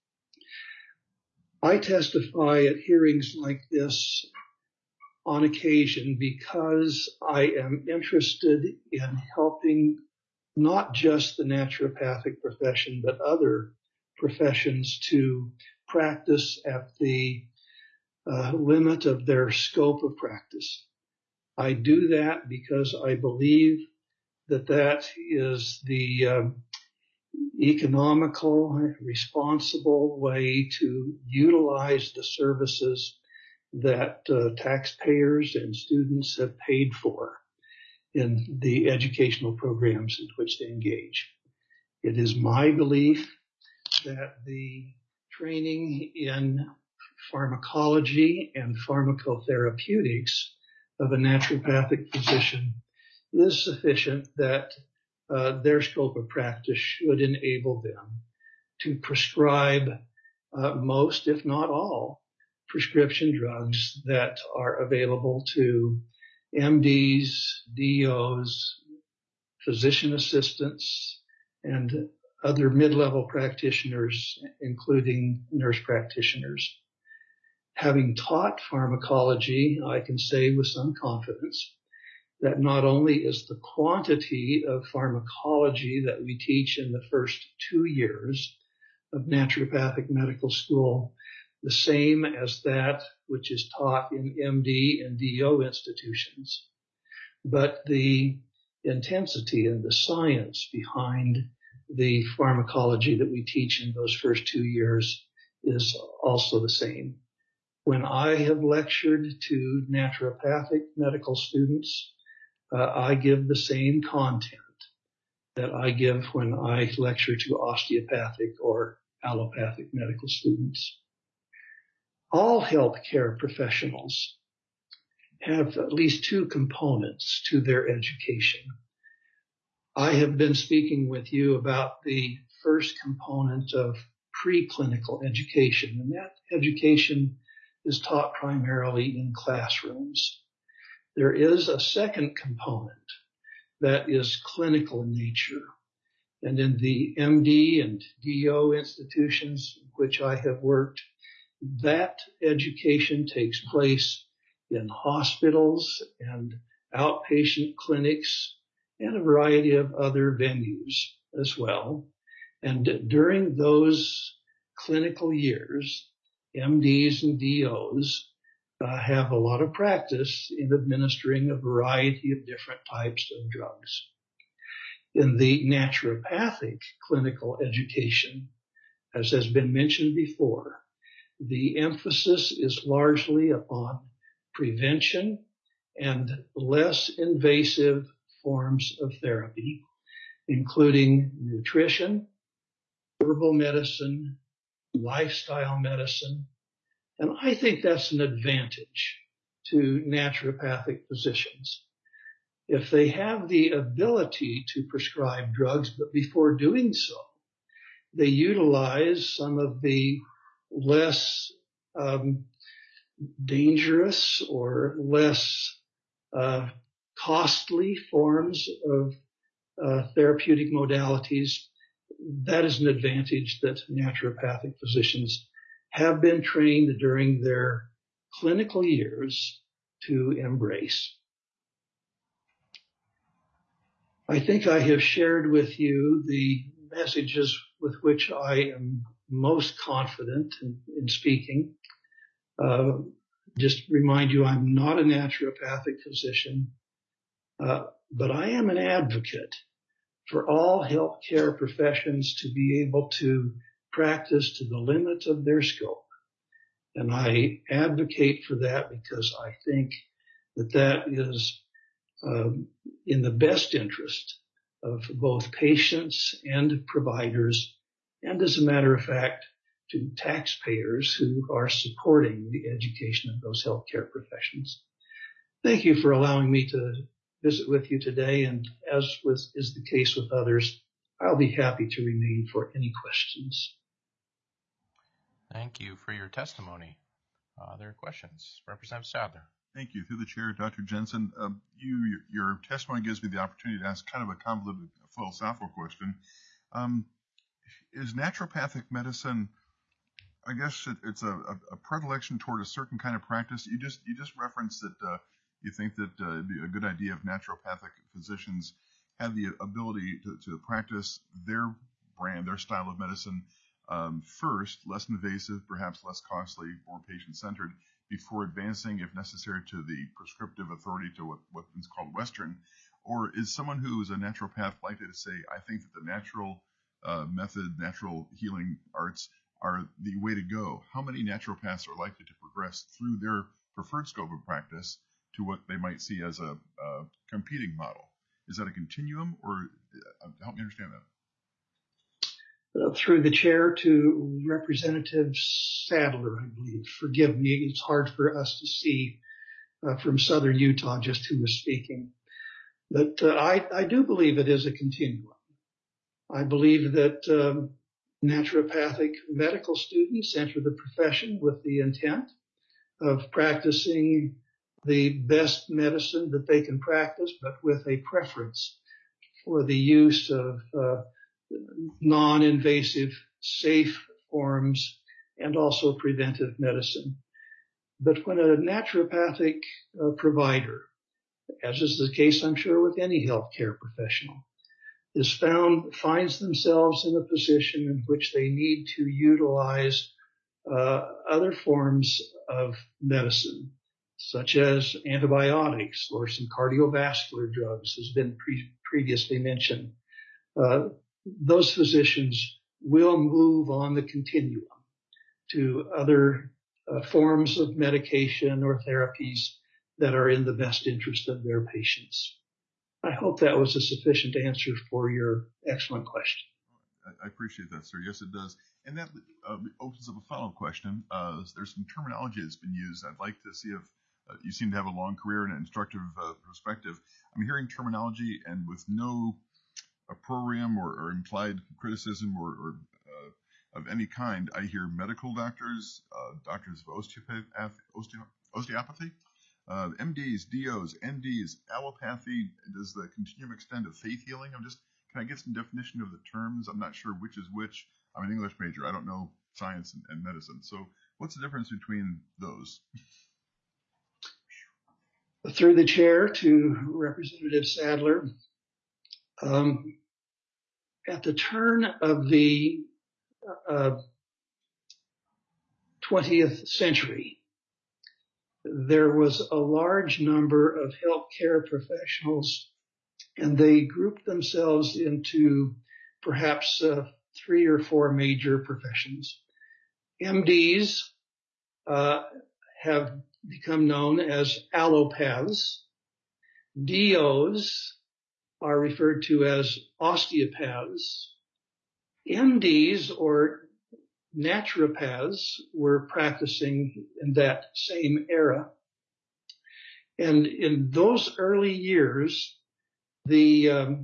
I testify at hearings like this on occasion because I am interested in helping not just the naturopathic profession, but other professions to practice at the limit of their scope of practice. I do that because I believe that that is the economical, responsible way to utilize the services that taxpayers and students have paid for in the educational programs in which they engage. It is my belief that the training in pharmacology and pharmacotherapeutics of a naturopathic physician is sufficient that their scope of practice should enable them to prescribe most, if not all, prescription drugs that are available to MDs, DOs, physician assistants, and other mid-level practitioners, including nurse practitioners. Having taught pharmacology, I can say with some confidence that not only is the quantity of pharmacology that we teach in the first 2 years of naturopathic medical school the same as that which is taught in MD and DO institutions, but the intensity and the science behind the pharmacology that we teach in those first 2 years is also the same. When I have lectured to naturopathic medical students, I give the same content that I give when I lecture to osteopathic or allopathic medical students. All healthcare professionals have at least two components to their education. I have been speaking with you about the first component of preclinical education, and that education is taught primarily in classrooms. There is a second component that is clinical in nature, and in the MD and DO institutions in which I have worked, that education takes place in hospitals and outpatient clinics and a variety of other venues as well. And during those clinical years, MDs and DOs have a lot of practice in administering a variety of different types of drugs. In the naturopathic clinical education, as has been mentioned before, the emphasis is largely upon prevention and less invasive forms of therapy, including nutrition, herbal medicine, lifestyle medicine, and I think that's an advantage to naturopathic physicians. If they have the ability to prescribe drugs, but before doing so, they utilize some of the less dangerous or less costly forms of therapeutic modalities, that is an advantage that naturopathic physicians have been trained during their clinical years to embrace. I think I have shared with you the messages with which I am most confident in speaking. Just remind you, I'm not a naturopathic physician, but I am an advocate for all healthcare professions to be able to practice to the limit of their scope. And I advocate for that because I think that that is in the best interest of both patients and providers, and as a matter of fact, to taxpayers who are supporting the education of those healthcare professions. Thank you for allowing me to visit with you today, and as is the case with others, I'll be happy to remain for any questions. Thank you for your testimony. There are questions. Representative Sadler. Thank you. Through the chair, Dr. Jensen, your testimony gives me the opportunity to ask kind of a convoluted philosophical question. Is naturopathic medicine, I guess it's a predilection toward a certain kind of practice? You just referenced that you think that it'd be a good idea if naturopathic physicians had the ability to practice their brand, their style of medicine first, less invasive, perhaps less costly, more patient-centered, before advancing, if necessary, to the prescriptive authority to what's called Western? Or is someone who is a naturopath likely to say, I think that the natural method, natural healing arts are the way to go? How many naturopaths are likely to progress through their preferred scope of practice to what they might see as a competing model? Is that a continuum, or help me understand that? Through the chair to Representative Sadler, I believe. Forgive me, it's hard for us to see from southern Utah just who was speaking. But I do believe it is a continuum. I believe that naturopathic medical students enter the profession with the intent of practicing the best medicine that they can practice, but with a preference for the use of non-invasive, safe forms and also preventive medicine. But when a naturopathic provider, as is the case I'm sure with any healthcare professional, finds themselves in a position in which they need to utilize other forms of medicine, such as antibiotics or some cardiovascular drugs, has been previously mentioned. Those physicians will move on the continuum to other forms of medication or therapies that are in the best interest of their patients. I hope that was a sufficient answer for your excellent question. I appreciate that, sir. Yes, it does. And that opens up a follow-up question. There's some terminology that's been used. I'd like to see if you seem to have a long career and an instructive perspective. I'm hearing terminology, and with no opprobrium or implied criticism or of any kind, I hear medical doctors, doctors of osteopathy, MDs, DOs, NDs, allopathy. Does the continuum extend to faith healing? I'm just can I get some definition of the terms? I'm not sure which is which. I'm an English major. I don't know science and medicine. So what's the difference between those? Through the chair to Representative Sadler, at the turn of the 20th century, there was a large number of healthcare professionals, and they grouped themselves into perhaps 3 or 4 major professions. MDs have become known as allopaths. DOs are referred to as osteopaths. MDs or naturopaths were practicing in that same era. And in those early years, the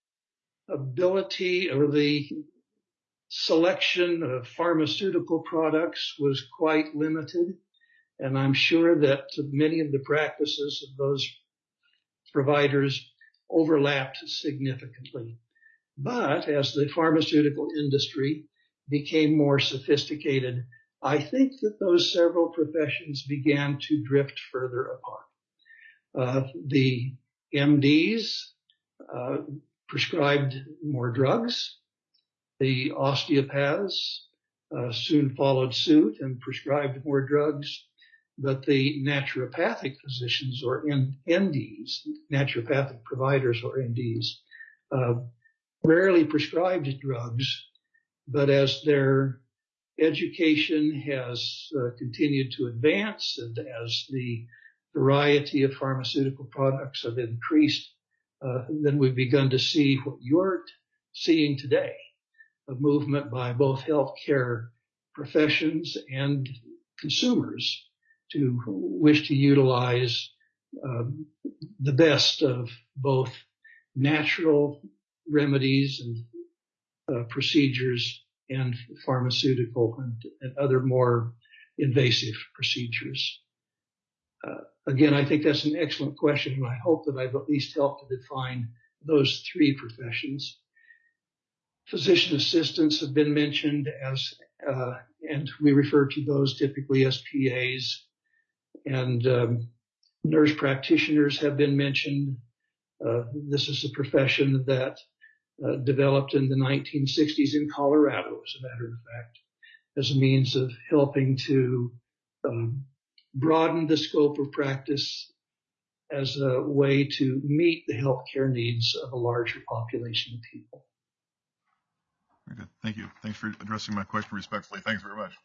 ability or the selection of pharmaceutical products was quite limited. And I'm sure that many of the practices of those providers overlapped significantly. But as the pharmaceutical industry became more sophisticated, I think that those several professions began to drift further apart. The MDs prescribed more drugs. The osteopaths soon followed suit and prescribed more drugs. But the naturopathic physicians or NDs, naturopathic providers or NDs, rarely prescribed drugs. But as their education has continued to advance and as the variety of pharmaceutical products have increased, then we've begun to see what you're seeing today, a movement by both healthcare professions and consumers to wish to utilize the best of both natural remedies and procedures and pharmaceutical and other more invasive procedures. Again, I think that's an excellent question, and I hope that I've at least helped to define those 3 professions. Physician assistants have been mentioned as, and we refer to those typically as PAs. And nurse practitioners have been mentioned. This is a profession that developed in the 1960s in Colorado, as a matter of fact, as a means of helping to broaden the scope of practice as a way to meet the healthcare needs of a larger population of people. Very good. Thank you. Thanks for addressing my question respectfully. Thanks very much.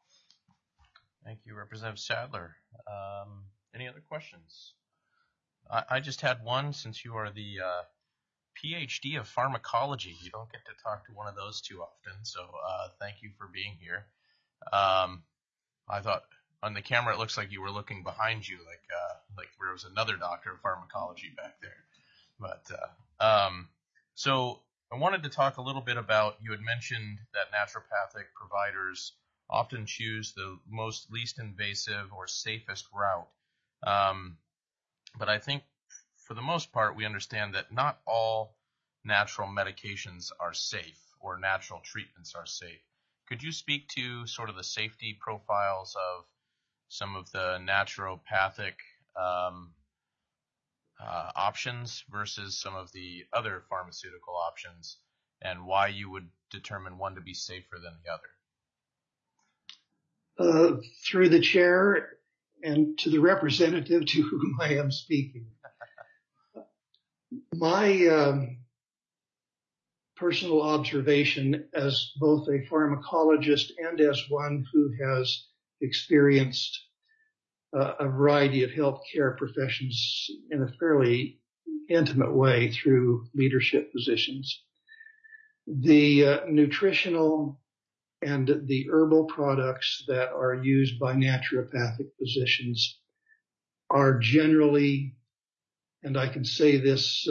Thank you, Representative Sadler. Any other questions? I just had one, since you are the PhD of pharmacology. You don't get to talk to one of those too often, so thank you for being here. I thought on the camera it looks like you were looking behind you, like there was another doctor of pharmacology back there. But so I wanted to talk a little bit about, you had mentioned that naturopathic providers often choose the least invasive or safest route. But I think for the most part, we understand that not all natural medications are safe or natural treatments are safe. Could you speak to sort of the safety profiles of some of the naturopathic options versus some of the other pharmaceutical options, and why you would determine one to be safer than the other? Through the chair and to the representative to whom I am speaking. My personal observation as both a pharmacologist and as one who has experienced a variety of healthcare professions in a fairly intimate way through leadership positions, the nutritional and the herbal products that are used by naturopathic physicians are generally, and I can say this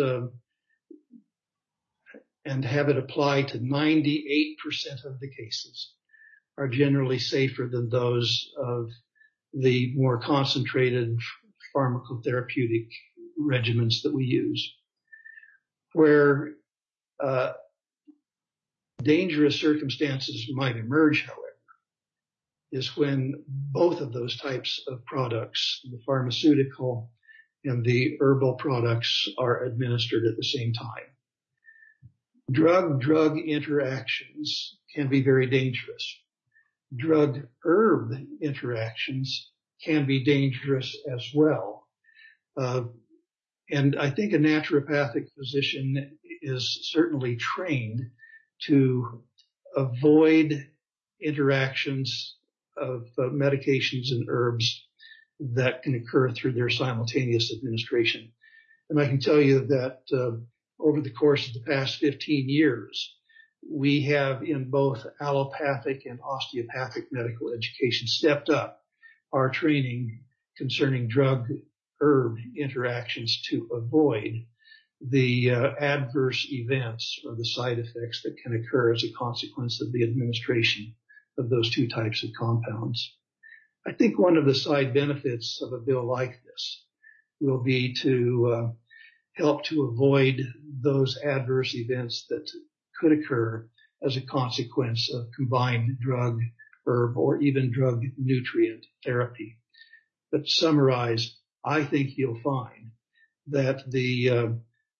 and have it apply to 98% of the cases, are generally safer than those of the more concentrated pharmacotherapeutic regimens that we use. Where Dangerous circumstances might emerge, however, is when both of those types of products, the pharmaceutical and the herbal products, are administered at the same time. Drug-drug interactions can be very dangerous. Drug-herb interactions can be dangerous as well. And I think a naturopathic physician is certainly trained to avoid interactions of medications and herbs that can occur through their simultaneous administration. And I can tell you that over the course of the past 15 years, we have in both allopathic and osteopathic medical education stepped up our training concerning drug-herb interactions to avoid the adverse events or the side effects that can occur as a consequence of the administration of those two types of compounds. I think one of the side benefits of a bill like this will be to help to avoid those adverse events that could occur as a consequence of combined drug, herb, or even drug nutrient therapy. But summarized, I think you'll find that the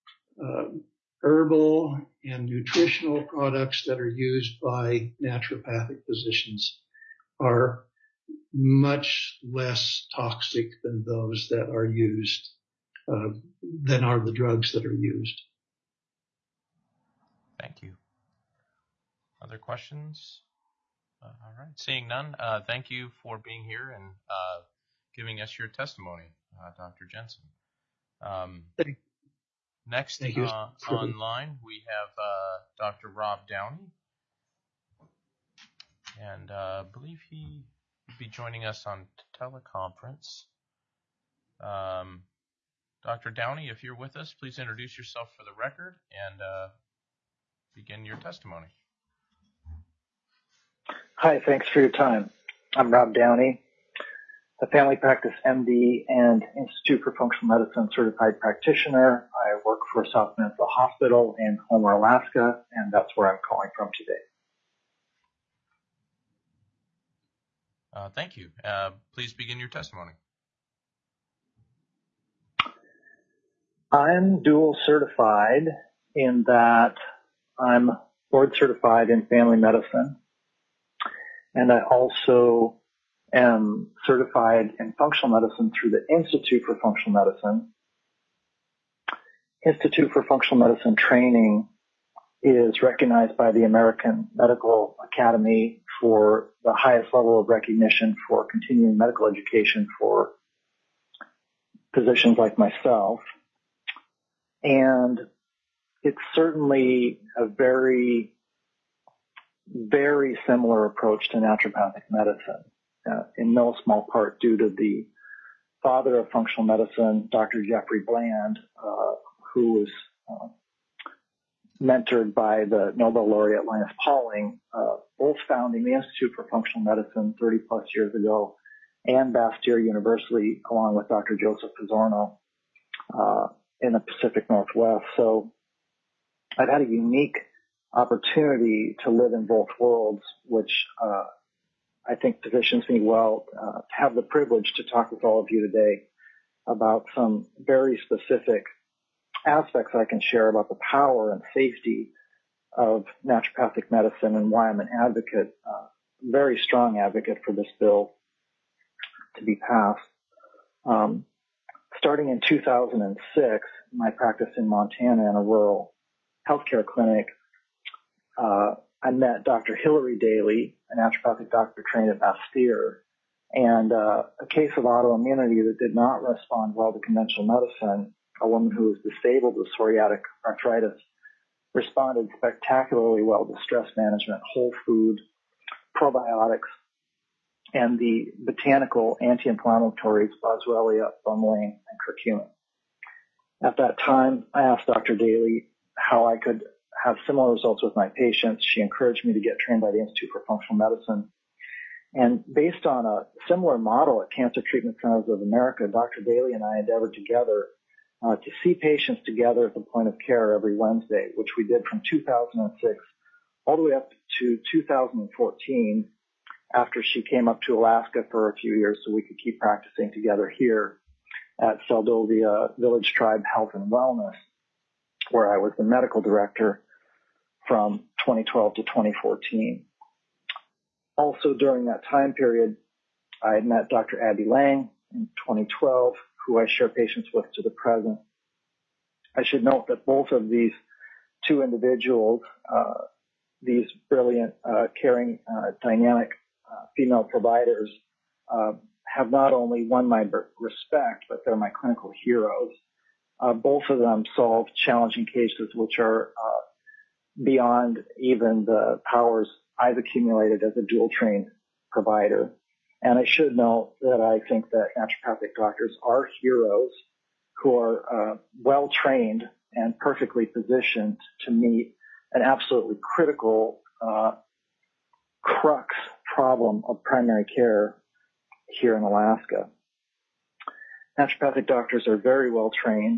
herbal and nutritional products that are used by naturopathic physicians are much less toxic than those that are used, than are the drugs that are used. Thank you. Other questions? All right. Seeing none, thank you for being here and giving us your testimony, Dr. Jensen. Next online, we have Dr. Rob Downey, and I believe he will be joining us on teleconference. Dr. Downey, if you're with us, please introduce yourself for the record and begin your testimony. Hi, thanks for your time. I'm Rob Downey, a family practice MD and Institute for Functional Medicine certified practitioner. I work for South Mansell Hospital in Homer, Alaska, and that's where I'm calling from today. Thank you. Please begin your testimony. I'm dual certified in that I'm board certified in family medicine, and I also am certified in functional medicine through the Institute for Functional Medicine. Institute for Functional Medicine training is recognized by the American Medical Academy for the highest level of recognition for continuing medical education for physicians like myself. And it's certainly a very, very similar approach to naturopathic medicine, in no small part due to the father of functional medicine, Dr. Jeffrey Bland, who was mentored by the Nobel laureate Linus Pauling, both founding the Institute for Functional Medicine 30 plus years ago, and Bastyr University, along with Dr. Joseph Pizzorno, in the Pacific Northwest. So I've had a unique opportunity to live in both worlds, which I think positions me well to have the privilege to talk with all of you today about some very specific aspects I can share about the power and safety of naturopathic medicine and why I'm an advocate, very strong advocate for this bill to be passed. Starting in 2006, my practice in Montana in a rural healthcare clinic, I met Dr. Hillary Daly, a naturopathic doctor trained at Bastyr, and a case of autoimmunity that did not respond well to conventional medicine. A woman who was disabled with psoriatic arthritis responded spectacularly well to stress management, whole food, probiotics, and the botanical anti-inflammatories Boswellia, bromelain, and curcumin. At that time, I asked Dr. Daly how I could have similar results with my patients. She encouraged me to get trained by the Institute for Functional Medicine. And based on a similar model at Cancer Treatment Centers of America, Dr. Daly and I endeavored together to see patients together at the point of care every Wednesday, which we did from 2006 all the way up to 2014 after she came up to Alaska for a few years so we could keep practicing together here at Seldovia Village Tribe Health and Wellness, where I was the medical director from 2012 to 2014. Also during that time period, I had met Dr. Abby Lang in 2012, who I share patients with to the present. I should note that both of these two individuals, these brilliant, caring, dynamic female providers, have not only won my respect, but they're my clinical heroes. Both of them solve challenging cases which are beyond even the powers I've accumulated as a dual-trained provider. And I should note that I think that naturopathic doctors are heroes who are well-trained and perfectly positioned to meet an absolutely critical crux problem of primary care here in Alaska. Naturopathic doctors are very well-trained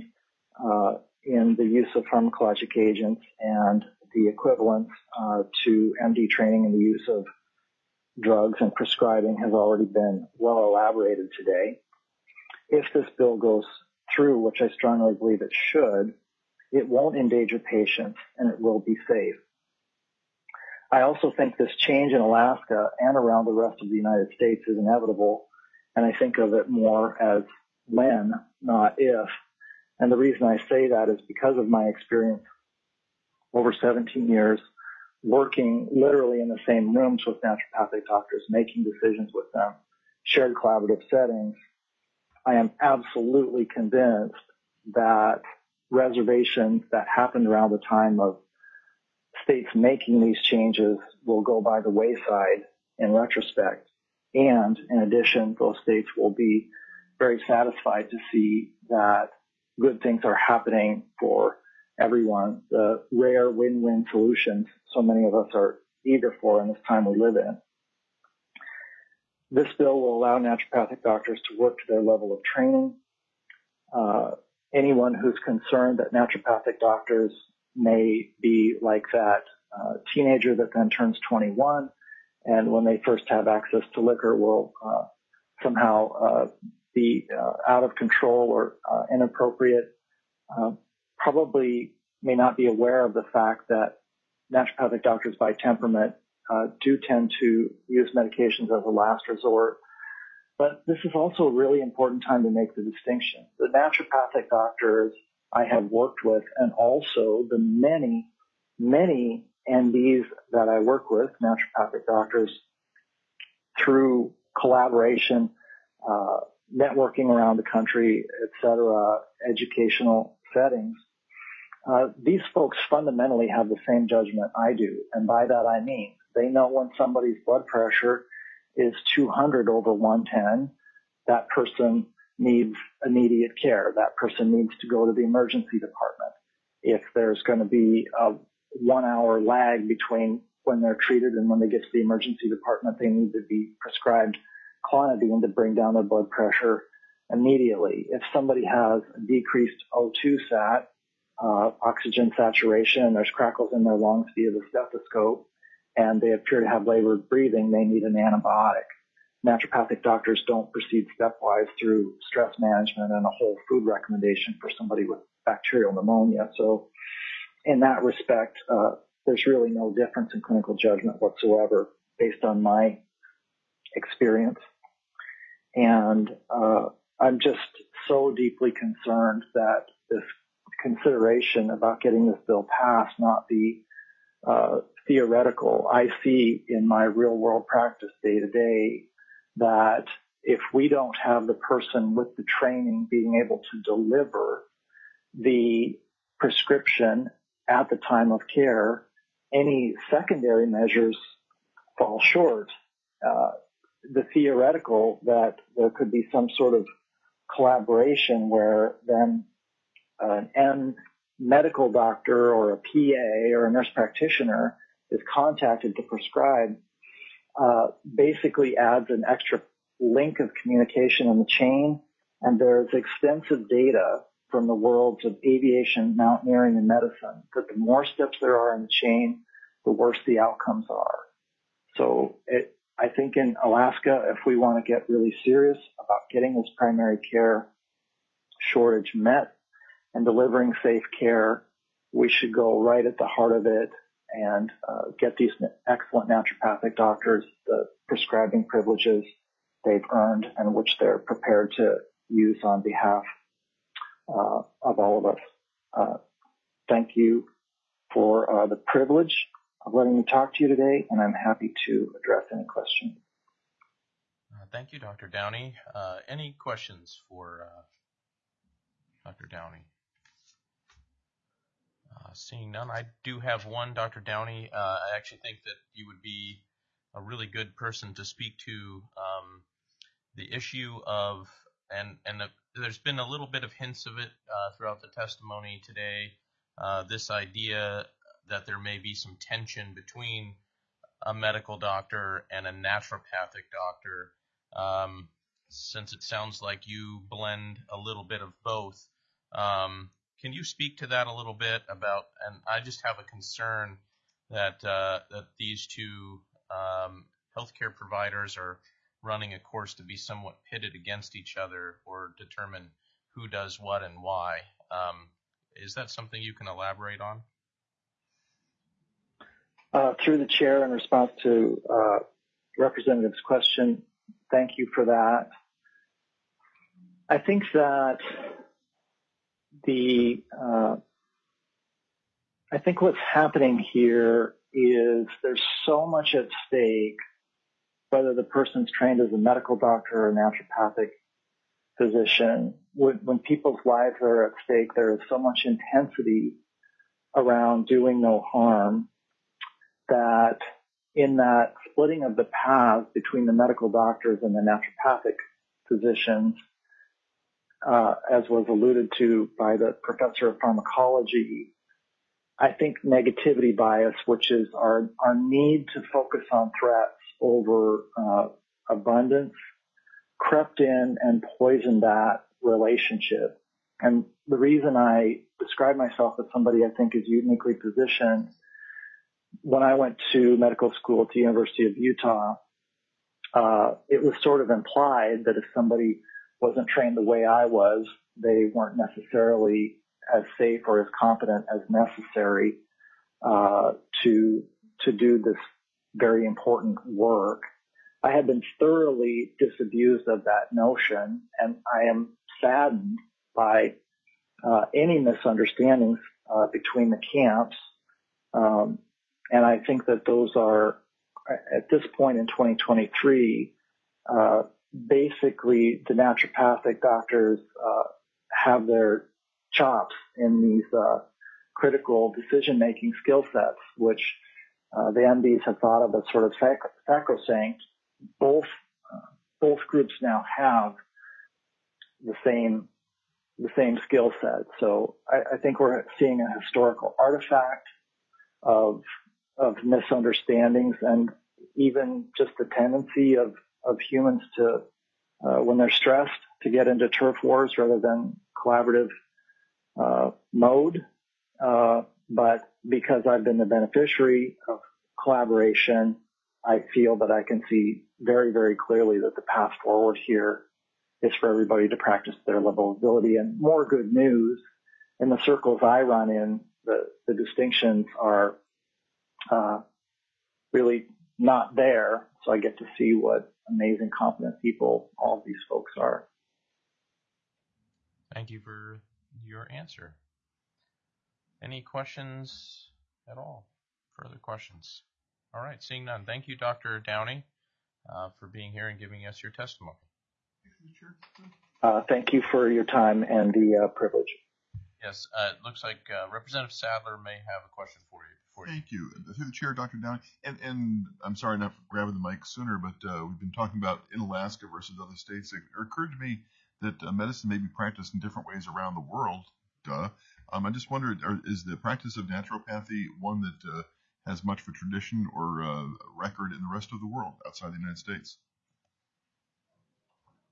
in the use of pharmacologic agents, and the equivalence to MD training in the use of drugs and prescribing has already been well elaborated today. If this bill goes through, which I strongly believe it should, it won't endanger patients and it will be safe. I also think this change in Alaska and around the rest of the United States is inevitable, and I think of it more as when, not if. And the reason I say that is because of my experience over 17 years working literally in the same rooms with naturopathic doctors, making decisions with them, shared collaborative settings. I am absolutely convinced that reservations that happened around the time of states making these changes will go by the wayside in retrospect. And in addition, those states will be very satisfied to see that good things are happening for everyone, the rare win-win solutions so many of us are eager for in this time we live in. This bill will allow naturopathic doctors to work to their level of training. Anyone who's concerned that naturopathic doctors may be like that teenager that then turns 21 and when they first have access to liquor will somehow be out of control or inappropriate, probably may not be aware of the fact that naturopathic doctors by temperament do tend to use medications as a last resort. But this is also a really important time to make the distinction. The naturopathic doctors I have worked with and also the many, many NDs that I work with, naturopathic doctors, through collaboration, networking around the country, et cetera, educational settings, these folks fundamentally have the same judgment I do. And by that I mean they know when somebody's blood pressure is 200 over 110, that person needs immediate care. That person needs to go to the emergency department. If there's going to be a 1 hour lag between when they're treated and when they get to the emergency department, they need to be prescribed clonidine to bring down their blood pressure immediately. If somebody has a decreased O2 sat, oxygen saturation, and there's crackles in their lungs via the stethoscope, and they appear to have labored breathing, they need an antibiotic. Naturopathic doctors don't proceed stepwise through stress management and a whole food recommendation for somebody with bacterial pneumonia. So in that respect, there's really no difference in clinical judgment whatsoever based on my experience. And I'm just so deeply concerned that this consideration about getting this bill passed not be theoretical. I see in my real world practice day to day that if we don't have the person with the training being able to deliver the prescription at the time of care, any secondary measures fall short. The theoretical that there could be some sort of collaboration where then an medical doctor or a PA or a nurse practitioner is contacted to prescribe basically adds an extra link of communication in the chain. And there's extensive data from the worlds of aviation, mountaineering, and medicine that the more steps there are in the chain, the worse the outcomes are. So I think in Alaska, if we want to get really serious about getting this primary care shortage met and delivering safe care, we should go right at the heart of it and get these excellent naturopathic doctors the prescribing privileges they've earned and which they're prepared to use on behalf of all of us. Thank you for the privilege of letting me talk to you today, and I'm happy to address any questions. Thank you, Dr. Downey. Any questions for Dr. Downey? Seeing none, I do have one, Dr. Downey. I actually think that you would be a really good person to speak to the issue of, there's been a little bit of hints of it throughout the testimony today, this idea that there may be some tension between a medical doctor and a naturopathic doctor, since it sounds like you blend a little bit of both. Can you speak to that a little bit about, and I just have a concern that these two healthcare providers are running a course to be somewhat pitted against each other or determine who does what and why. Is that something you can elaborate on? Through the chair, in response to Representative's question, thank you for that. I think that I think what's happening here is there's so much at stake, whether the person's trained as a medical doctor or a naturopathic physician. When people's lives are at stake, there is so much intensity around doing no harm that in that splitting of the paths between the medical doctors and the naturopathic physicians, as was alluded to by the professor of pharmacology, I think negativity bias, which is our need to focus on threats over abundance, crept in and poisoned that relationship. And the reason I describe myself as somebody I think is uniquely positioned, when I went to medical school at the University of Utah, it was sort of implied that if somebody wasn't trained the way I was, they weren't necessarily as safe or as competent as necessary to do this very important work. I had been thoroughly disabused of that notion, and I am saddened by any misunderstandings between the camps. And I think that those are, at this point in 2023, basically the naturopathic doctors have their chops in these critical decision-making skill sets, which the MDs have thought of as sort of sacrosanct. Both groups now have the same skill set. So I think we're seeing a historical artifact of misunderstandings and even just the tendency of humans to, when they're stressed, to get into turf wars rather than collaborative mode. But because I've been the beneficiary of collaboration, I feel that I can see very, very clearly that the path forward here is for everybody to practice their level of ability. And more good news, in the circles I run in, the distinctions are really not there. So I get to see what amazing, competent people all of these folks are. Thank you for your answer. Any questions at all? Further questions? All right, seeing none. Thank you, Dr. Downey, for being here and giving us your testimony. Thank you for your time and the privilege. Yes, it looks like Representative Sadler may have a question for you. Thank you. Through the chair, Dr. Downey, and I'm sorry not for grabbing the mic sooner, but we've been talking about in Alaska versus other states. It occurred to me that medicine may be practiced in different ways around the world. I just wondered, is the practice of naturopathy one that has much of a tradition or a record in the rest of the world outside the United States?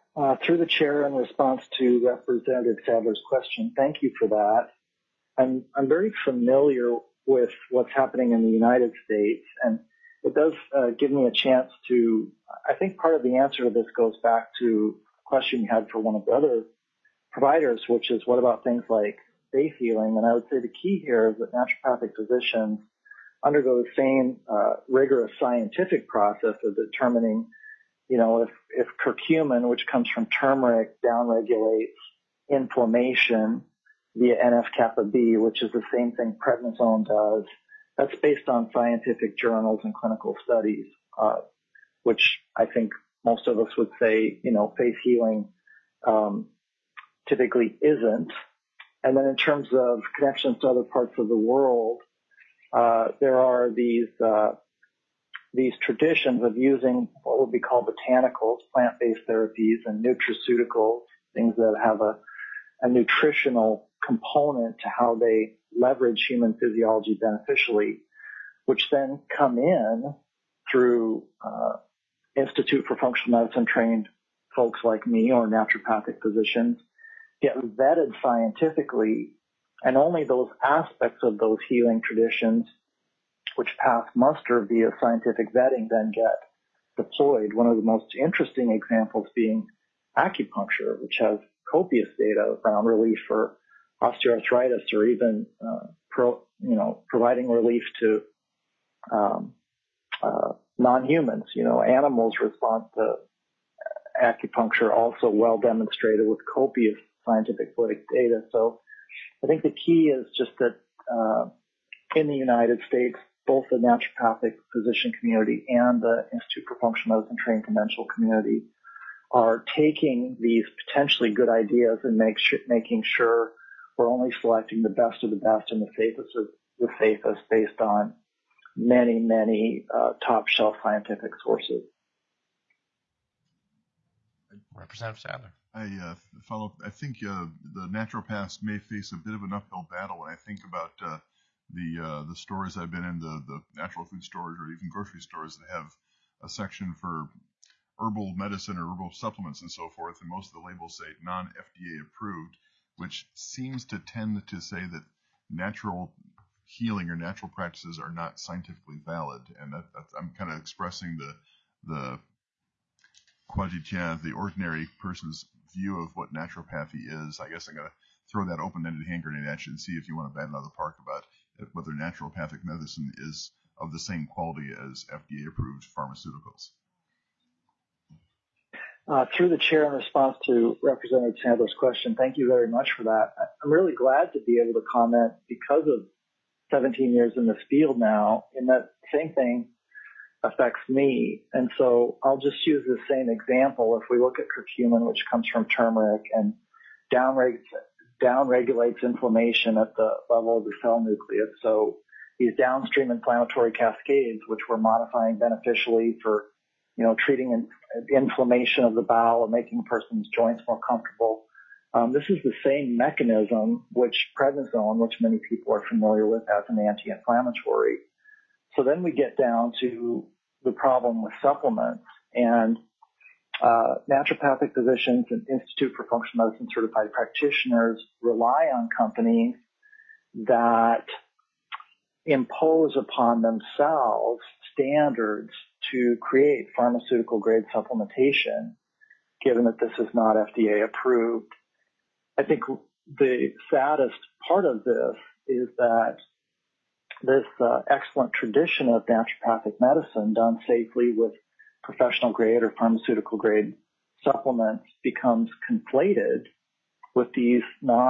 Through the chair, in response to Representative Sadler's question, thank you for that. I'm very familiar with what's happening in the United States, and it does give me a chance to, I think part of the answer to this goes back to a question you had for one of the other providers, which is what about things like faith healing? And I would say the key here is that naturopathic physicians undergo the same rigorous scientific process of determining, if curcumin, which comes from turmeric, downregulates inflammation via NF-kappa B, which is the same thing prednisone does. That's based on scientific journals and clinical studies, which I think most of us would say, faith healing typically isn't. And then in terms of connections to other parts of the world, there are these traditions of using what would be called botanicals, plant-based therapies, and nutraceuticals, things that have a nutritional component to how they leverage human physiology beneficially, which then come in through Institute for Functional Medicine trained folks like me or naturopathic physicians, get vetted scientifically, and only those aspects of those healing traditions which pass muster via scientific vetting then get deployed. One of the most interesting examples being acupuncture, which has copious data around relief for osteoarthritis, or even providing relief to non-humans. Animals respond to acupuncture, also well demonstrated with copious scientific data. So I think the key is just that in the United States, both the naturopathic physician community and the Institute for Functional Medicine trained conventional community are taking these potentially good ideas and making sure we're only selecting the best of the best and the safest based on many, many top shelf scientific sources. Representative Sadler. I follow up. I think the naturopaths may face a bit of an uphill battle when I think about the stores I've been in, the natural food stores or even grocery stores that have a section for herbal medicine or herbal supplements and so forth, and most of the labels say non-FDA approved, which seems to tend to say that natural healing or natural practices are not scientifically valid, and I'm kind of expressing the the ordinary person's view of what naturopathy is. I guess I'm going to throw that open-ended hand grenade at you and see if you want to bat out of the park about whether naturopathic medicine is of the same quality as FDA-approved pharmaceuticals. Through the chair, in response to Representative Sadler's question, thank you very much for that. I'm really glad to be able to comment because of 17 years in this field now, and that same thing affects me. And so I'll just use the same example. If we look at curcumin, which comes from turmeric and downregulates inflammation at the level of the cell nucleus. So these downstream inflammatory cascades, which we're modifying beneficially for, treating inflammation of the bowel or making a person's joints more comfortable. This is the same mechanism which prednisone, which many people are familiar with as an anti-inflammatory. So then we get down to the problem with supplements, and naturopathic physicians and Institute for Functional Medicine certified practitioners rely on companies that impose upon themselves standards to create pharmaceutical grade supplementation, given that this is not FDA approved. I think the saddest part of this is that this excellent tradition of naturopathic medicine done safely with professional grade or pharmaceutical grade supplements becomes conflated with these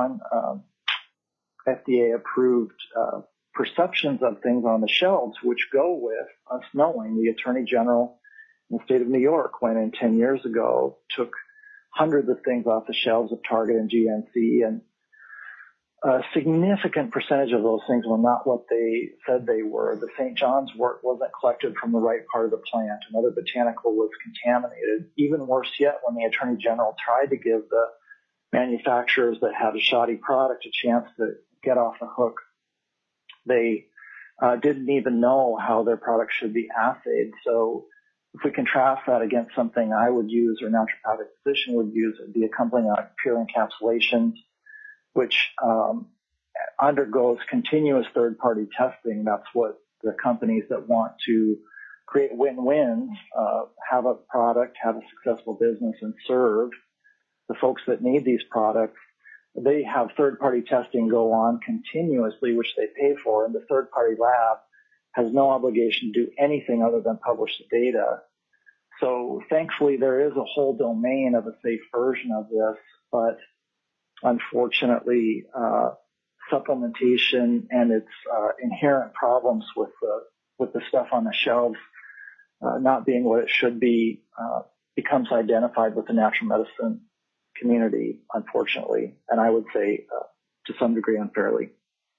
non-FDA approved perceptions of things on the shelves, which go with us knowing the Attorney General in the state of New York went in 10 years ago, took hundreds of things off the shelves of Target and GNC, and a significant percentage of those things were not what they said they were. The St. John's wort wasn't collected from the right part of the plant. Another botanical was contaminated. Even worse yet, when the Attorney General tried to give the manufacturers that had a shoddy product a chance to get off the hook, they didn't even know how their product should be assayed. So If we contrast that against something I would use or a naturopathic physician would use, it would be accompanying pure encapsulations, which undergoes continuous third-party testing. That's what the companies that want to create win-wins, have a product, have a successful business, and serve the folks that need these products. They have third-party testing go on continuously, which they pay for, and the third-party lab has no obligation to do anything other than publish the data. So thankfully, there is a whole domain of a safe version of this, but unfortunately, supplementation and its inherent problems with the stuff on the shelves not being what it should be becomes identified with the natural medicine community, unfortunately, and I would say to some degree unfairly.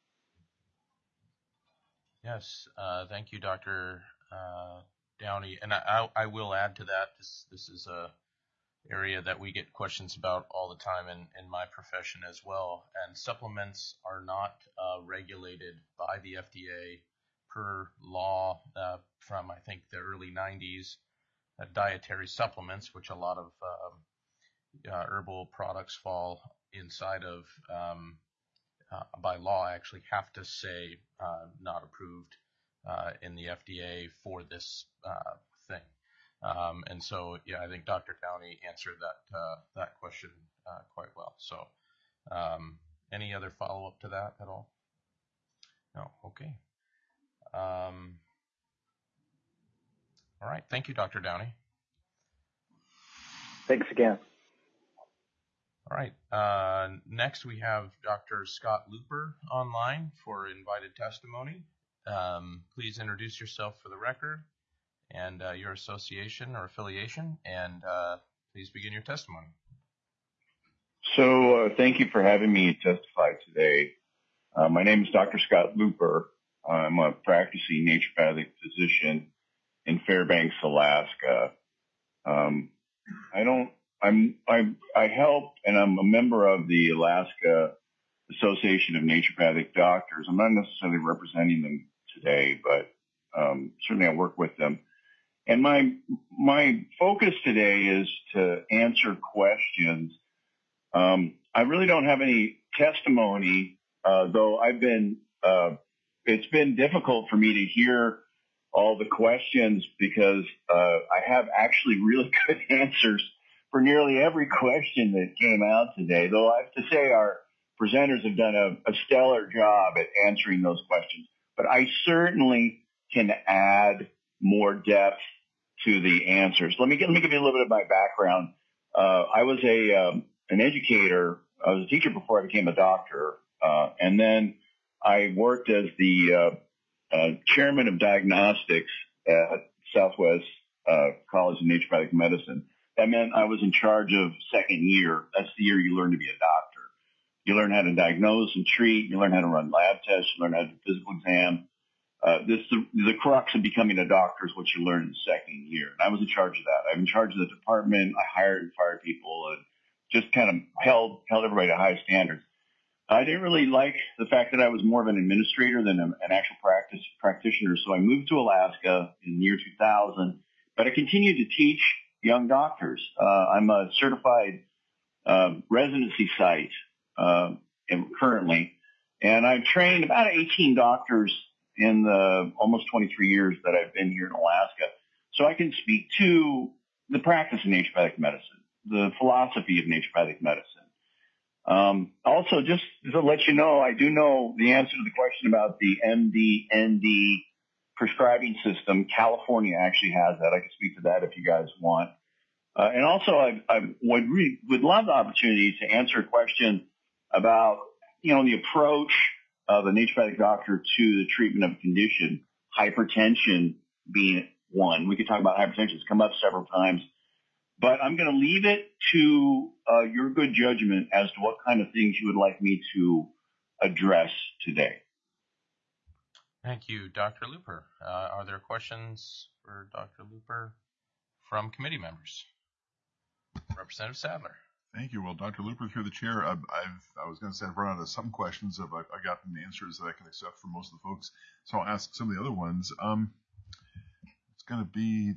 Yes, thank you, Dr. Downey. And I will add to that, this is a area that we get questions about all the time in my profession as well. And supplements are not regulated by the FDA per law from, I think, the early 90s. Dietary supplements, which a lot of herbal products fall inside of, by law, actually have to say not approved in the FDA for this thing. And so, yeah, I think Dr. Downey answered that question quite well. So, any other follow-up to that at all? No. Okay. All right. Thank you, Dr. Downey. Thanks again. All right. Next, we have Dr. Scott Looper online for invited testimony. Please introduce yourself for the record and your association or affiliation, and please begin your testimony. So thank you for having me testify today. My name is Dr. Scott Looper. I'm a practicing naturopathic physician in Fairbanks, Alaska. I help, and I'm a member of the Alaska Association of Naturopathic Doctors. I'm not necessarily representing them today, but certainly I work with them. And my focus today is to answer questions. I really don't have any testimony, though it's been difficult for me to hear all the questions because I have actually really good answers for nearly every question that came out today, though I have to say our presenters have done a stellar job at answering those questions. But I certainly can add more depth to the answers. Let me give you a little bit of my background. I was an educator. I was a teacher before I became a doctor, and then I worked as the chairman of diagnostics at Southwest College of Naturopathic Medicine. That meant I was in charge of second year. That's the year you learn to be a doctor. You learn how to diagnose and treat. You learn how to run lab tests. You learn how to do physical exam. The crux of becoming a doctor is what you learn in the second year. And I was in charge of that. I'm in charge of the department. I hired and fired people and just kind of held everybody to high standards. I didn't really like the fact that I was more of an administrator than an actual practitioner. So I moved to Alaska in the year 2000, but I continued to teach young doctors. I'm a certified residency site currently, and I've trained about 18 doctors in the almost 23 years that I've been here in Alaska. So I can speak to the practice of naturopathic medicine, the philosophy of naturopathic medicine. Also, just to let you know, I do know the answer to the question about the MD-ND prescribing system. California actually has that. I can speak to that if you guys want. And also, I would love the opportunity to answer a question about, the approach of a naturopathic doctor to the treatment of a condition, hypertension being one. We could talk about hypertension. It's come up several times. But I'm going to leave it to your good judgment as to what kind of things you would like me to address today. Thank you, Dr. Looper. Are there questions for Dr. Looper from committee members? Representative Sadler. Thank you. Well, Dr. Looper, through the chair, I was going to say I've run out of some questions. I've gotten answers that I can accept from most of the folks, so I'll ask some of the other ones. It's going to be,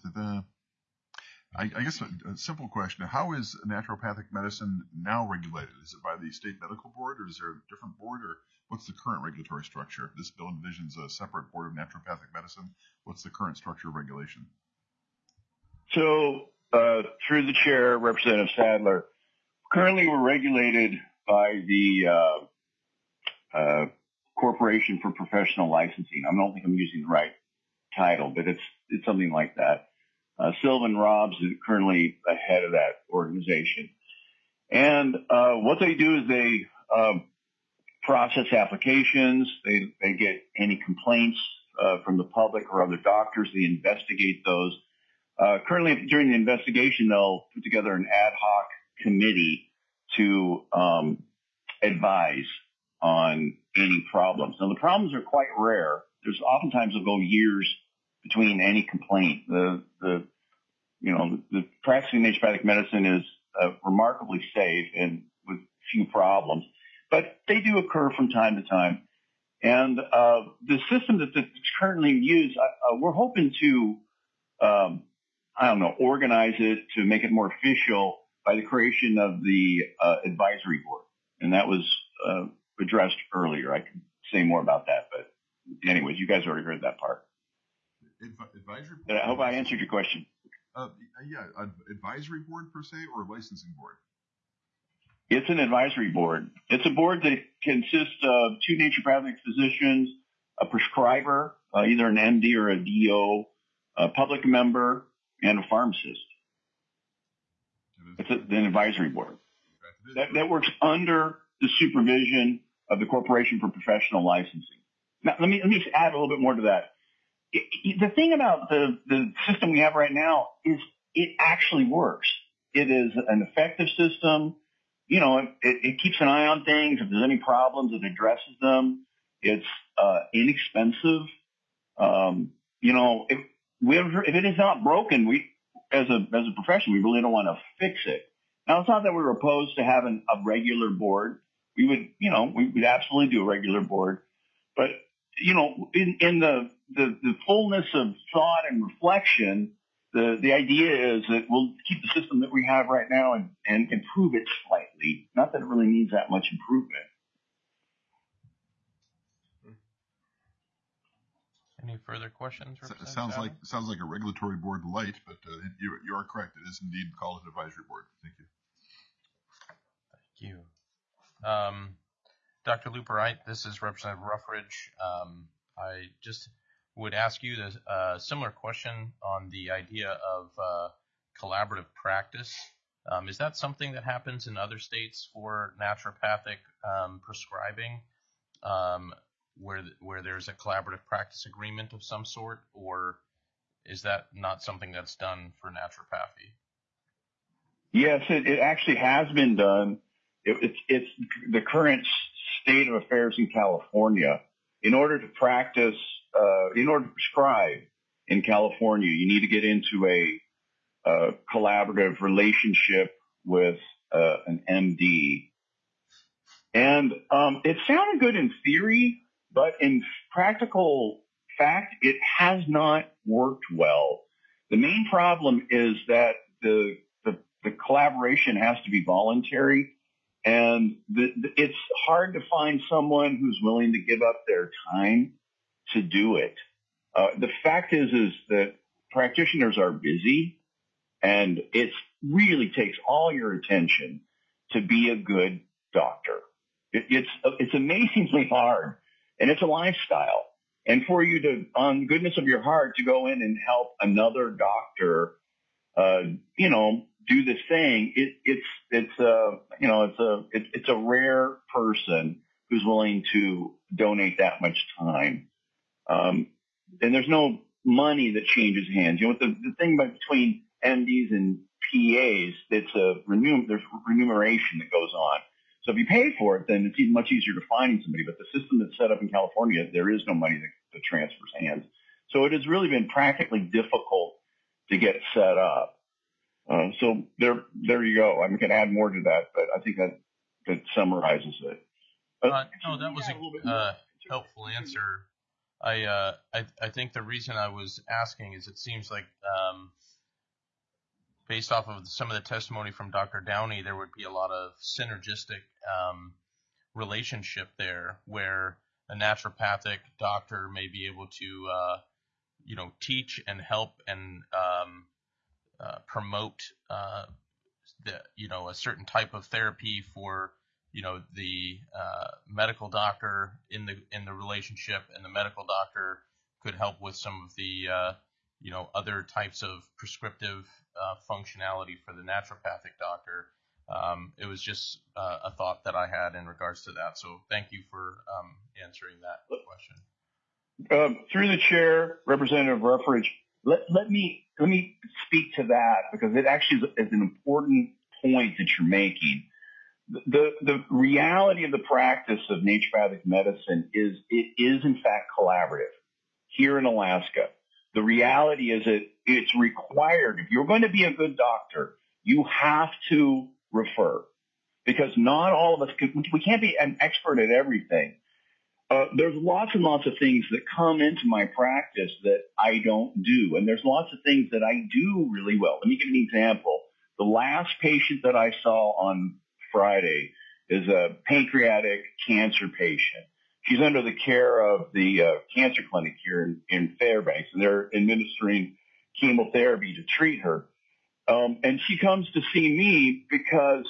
I guess a simple question. How is naturopathic medicine now regulated? Is it by the state medical board, or is there a different board, or what's the current regulatory structure? This bill envisions a separate board of naturopathic medicine. What's the current structure of regulation? So, through the chair, Representative Sadler, currently we're regulated by the Corporation for Professional Licensing. I don't think I'm using the right title, but it's something like that. Sylvan Robs is currently the head of that organization. And what they do is they process applications. They get any complaints from the public or other doctors. They investigate those. Currently, during the investigation, they'll put together an ad hoc committee to advise on any problems. Now, the problems are quite rare. There's oftentimes will go years between any complaint. The practicing naturopathic medicine is remarkably safe and with few problems, but they do occur from time to time. And the system that's currently used, we're hoping to, organize it to make it more official by the creation of the advisory board. And that was addressed earlier. I can say more about that, but anyways, you guys already heard that part. Advisory board? I hope I answered your question. Advisory board per se, or licensing board? It's an advisory board. It's a board that consists of 2 naturopathic physicians, a prescriber, either an MD or a DO, a public member, and a pharmacist. It's an advisory board that works under the supervision of the Corporation for Professional Licensing. Now, let me add a little bit more to that. The thing about the system we have right now is it actually works. It is an effective system. It keeps an eye on things. If there's any problems, it addresses them. It's inexpensive. If it is not broken, we, as a profession, we really don't want to fix it. Now, it's not that we're opposed to having a regular board. We would absolutely do a regular board. But, in the fullness of thought and reflection, the idea is that we'll keep the system that we have right now and improve it slightly. Not that it really needs that much improvement. Any further questions? Sounds like a regulatory board light, but you are correct. It is indeed called an advisory board. Thank you. Thank you. Dr. Luper, this is Representative Ruffridge. I just would ask you a similar question on the idea of collaborative practice. Is that something that happens in other states for naturopathic prescribing, where there's a collaborative practice agreement of some sort, or is that not something that's done for naturopathy? Yes, it actually has been done. It's the current state of affairs in California. In order to practice, in order to prescribe in California, you need to get into a collaborative relationship with an MD. And it sounded good in theory, but in practical fact, it has not worked well. The main problem is that the collaboration has to be voluntary, and it's hard to find someone who's willing to give up their time to do it. The fact is that practitioners are busy, and it really takes all your attention to be a good doctor. It's amazingly hard, and it's a lifestyle. And for you to, on the goodness of your heart, to go in and help another doctor, do this thing, it's a rare person who's willing to donate that much time. And there's no money that changes hands. The thing between MDs and PAs, there's remuneration that goes on. So if you pay for it, then it's even much easier to find somebody. But the system that's set up in California, there is no money that transfers hands. So it has really been practically difficult to get set up. So there you go. I can add more to that, but I think that summarizes it. No, that was a helpful answer. I think the reason I was asking is it seems like based off of some of the testimony from Dr. Downey, there would be a lot of synergistic relationship there where a naturopathic doctor may be able to, teach and help and promote, a certain type of therapy for, the medical doctor in the relationship, and the medical doctor could help with some of the, other types of prescriptive functionality for the naturopathic doctor. It was just a thought that I had in regards to that. So thank you for answering that question. Through the chair, Representative Ruffridge, let me speak to that, because it actually is an important point that you're making. The reality of the practice of naturopathic medicine is it is in fact collaborative here in Alaska. The reality is that it's required. If you're going to be a good doctor, you have to refer, because not all of us we can't be an expert at everything. There's lots and lots of things that come into my practice that I don't do, and there's lots of things that I do really well. Let me give you an example. The last patient that I saw on Friday is a pancreatic cancer patient. She's under the care of the cancer clinic here in Fairbanks, and they're administering chemotherapy to treat her. And she comes to see me because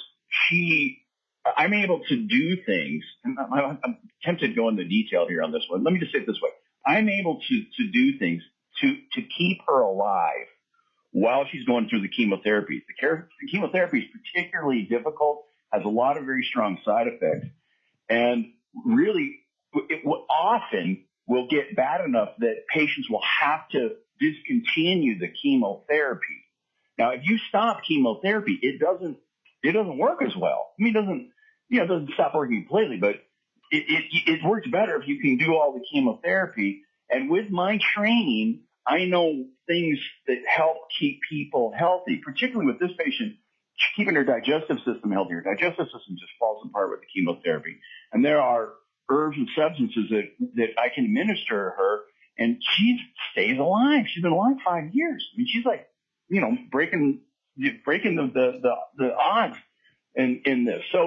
I'm able to do things. And I'm tempted to go into detail here on this one. Let me just say it this way. I'm able to do things to keep her alive while she's going through the chemotherapy. The chemotherapy is particularly difficult, has a lot of very strong side effects, and really it often will get bad enough that patients will have to discontinue the chemotherapy. Now, if you stop chemotherapy, it doesn't work as well. I mean, it doesn't stop working completely, but it works better if you can do all the chemotherapy. And with my training, I know things that help keep people healthy, particularly with this patient, keeping her digestive system healthy. Her digestive system just falls apart with the chemotherapy. And there are herbs and substances that I can administer to her, and she stays alive. She's been alive 5 years. I mean, she's like, breaking the odds in this. So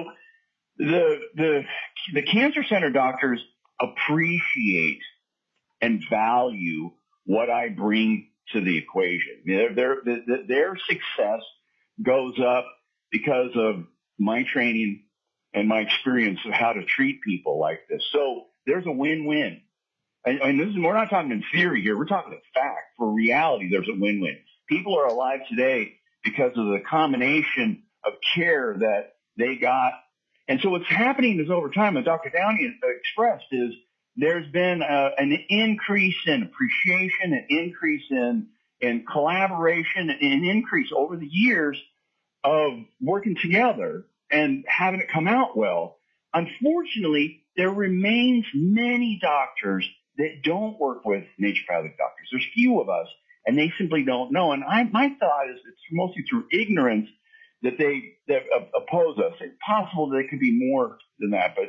the cancer center doctors appreciate and value what I bring to the equation. Their success goes up because of my training and my experience of how to treat people like this. So there's a win-win. And we're not talking in theory here. We're talking in fact. For reality, there's a win-win. People are alive today because of the combination of care that they got. And so what's happening is over time, as Dr. Downey expressed, is there's been an increase in appreciation, an increase in collaboration, an increase over the years of working together and having it come out well. Unfortunately, there remains many doctors that don't work with naturopathic doctors. There's few of us, and they simply don't know. And my thought is it's mostly through ignorance that that oppose us. It's possible that it could be more than that, but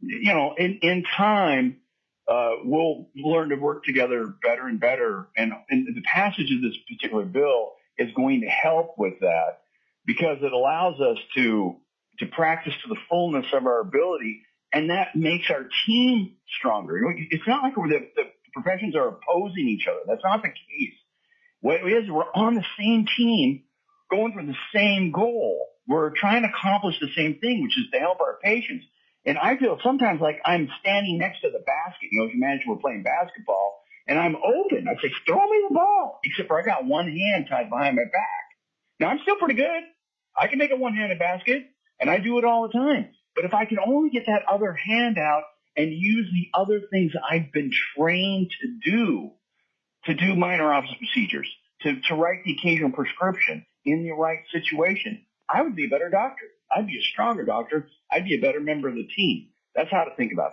in time, we'll learn to work together better and better. And the passage of this particular bill is going to help with that, because it allows us to practice to the fullness of our ability, and that makes our team stronger. It's not like the professions are opposing each other. That's not the case. What it is, we're on the same team, going for the same goal. We're trying to accomplish the same thing, which is to help our patients. And I feel sometimes like I'm standing next to the basket. If you imagine we're playing basketball, and I'm open. I say, throw me the ball, except for I got one hand tied behind my back. Now, I'm still pretty good. I can make a one-handed basket, and I do it all the time. But if I can only get that other hand out and use the other things I've been trained to do minor office procedures, to write the occasional prescription in the right situation, I would be a better doctor. I'd be a stronger doctor. I'd be a better member of the team. That's how to think about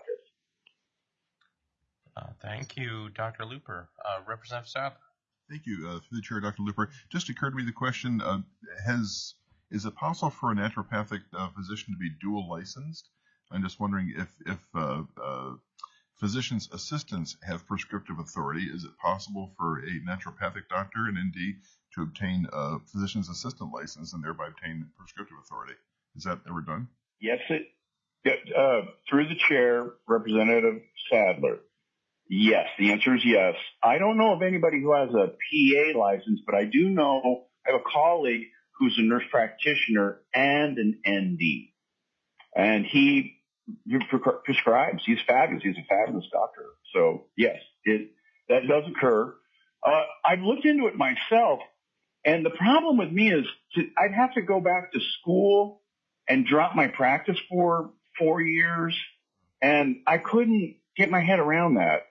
this. Thank you, Dr. Luper. Representative Sadler. Thank you. Through the chair, Dr. Luper. Just occurred to me the question, is it possible for a naturopathic physician to be dual licensed? I'm just wondering if physician's assistants have prescriptive authority. Is it possible for a naturopathic doctor and ND to obtain a physician's assistant license and thereby obtain prescriptive authority? Is that ever done? Yes, through the chair, Representative Sadler. Yes, the answer is yes. I don't know of anybody who has a PA license, but I do know I have a colleague who's a nurse practitioner and an ND. And he prescribes. He's fabulous. He's a fabulous doctor. So, yes, that does occur. I've looked into it myself, and the problem with me is I'd have to go back to school and drop my practice for 4 years, and I couldn't get my head around that.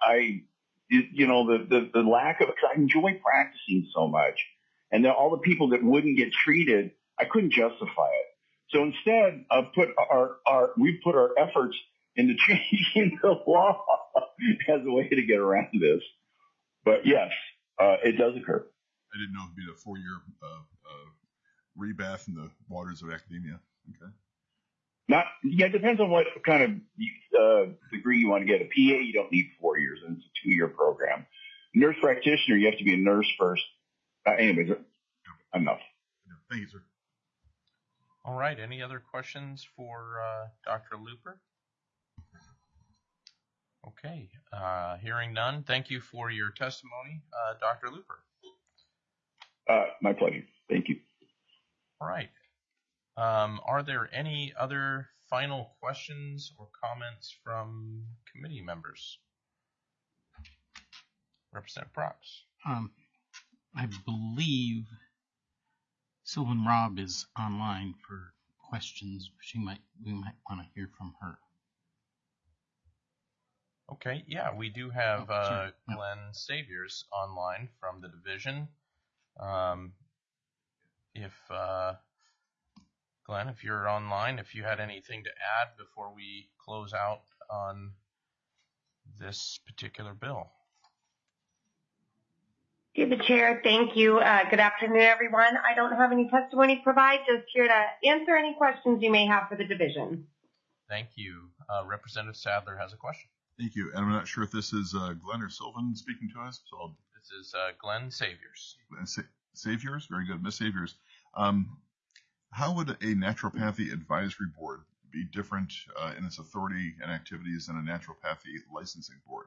The lack of, because I enjoy practicing so much, and then all the people that wouldn't get treated, I couldn't justify it. So instead, we've put our efforts into changing the law as a way to get around this. But yes, it does occur. I didn't know it'd be a 4-year rebath in the waters of academia. Okay. It depends on what kind of degree you want to get. A PA, you don't need 4 years, and it's a 2-year program. Nurse practitioner, you have to be a nurse first. Anyways, enough. Thank you, sir. All right. Any other questions for Dr. Luper? Okay. Hearing none, thank you for your testimony, Dr. Luper. My pleasure. Thank you. All right. Are there any other final questions or comments from committee members? Representative Prox. I believe Sylvan Robb is online for questions. We might want to hear from her. Okay, yeah, we do have Sure. Glenn Saviors online from the division. Glenn, if you're online, if you had anything to add before we close out on this particular bill. Through the chair, thank you. Good afternoon, everyone. I don't have any testimony to provide, just here to answer any questions you may have for the division. Thank you. Representative Sadler has a question. Thank you. And I'm not sure if this is Glenn or Sylvan speaking to us. So This is Glenn Saviors. Saviors? Very good. Miss Saviors. How would a naturopathy advisory board be different in its authority and activities than a naturopathy licensing board?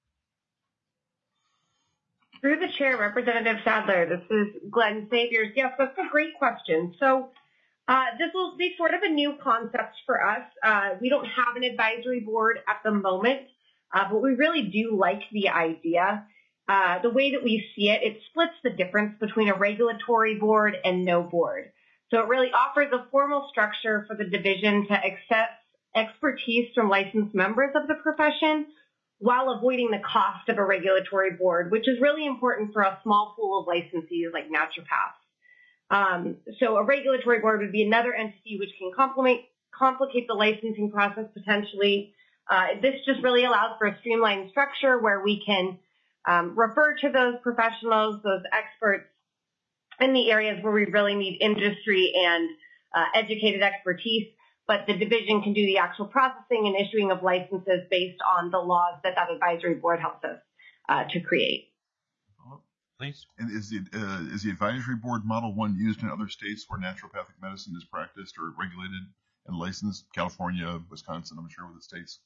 Through the chair, Representative Sadler, this is Glenn Saviors. Yes, that's a great question. So this will be sort of a new concept for us. We don't have an advisory board at the moment, but we really do like the idea. The way that we see it, it splits the difference between a regulatory board and no board. So it really offers a formal structure for the division to access expertise from licensed members of the profession while avoiding the cost of a regulatory board, which is really important for a small pool of licensees like naturopaths. So a regulatory board would be another entity which can complicate the licensing process potentially. This just really allows for a streamlined structure where we can refer to those professionals, those experts in the areas where we really need industry and educated expertise, but the division can do the actual processing and issuing of licenses based on the laws that advisory board helps us to create. Please. And is the advisory board model one used in other states where naturopathic medicine is practiced or regulated and licensed? California, Wisconsin, I'm sure, with the states.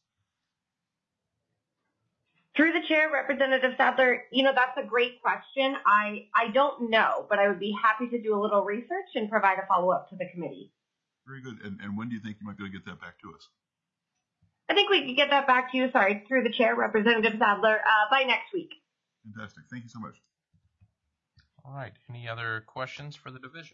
Through the chair, Representative Sadler, that's a great question. I don't know, but I would be happy to do a little research and provide a follow-up to the committee. Very good. And when do you think you might be able to get that back to us? I think we could get that back to you, through the chair, Representative Sadler, by next week. Fantastic. Thank you so much. All right. Any other questions for the division?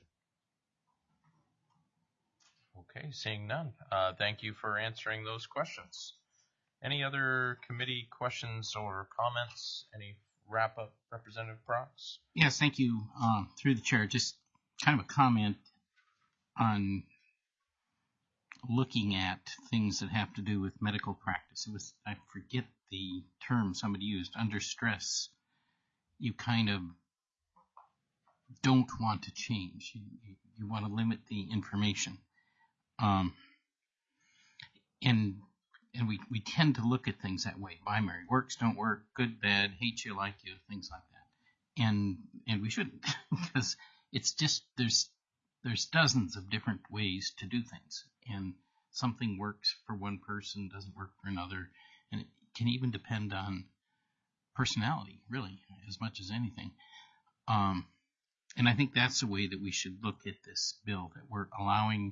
Okay, seeing none. Thank you for answering those questions. Any other committee questions or comments? Any wrap-up, Representative Prox? Yes, thank you. Through the chair, just kind of a comment on looking at things that have to do with medical practice. I forget the term somebody used, under stress. You kind of don't want to change. You want to limit the information. And and we tend to look at things that way. Binary, works, don't work, good, bad, hate you, like you, things like that. And we shouldn't, because it's just, there's dozens of different ways to do things. And something works for one person, doesn't work for another. And it can even depend on personality, really, as much as anything. And I think that's the way that we should look at this bill, that we're allowing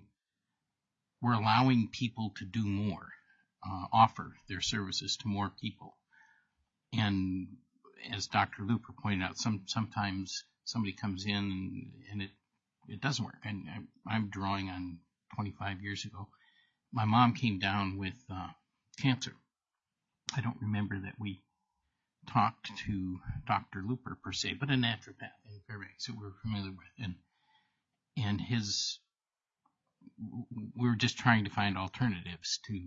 people to do more, offer their services to more people. And as Dr. Looper pointed out, sometimes somebody comes in and it doesn't work. And I'm drawing on 25 years ago. My mom came down with cancer. I don't remember that we talked to Dr. Looper per se, but a naturopath in Fairbanks that we're familiar with, and we were just trying to find alternatives to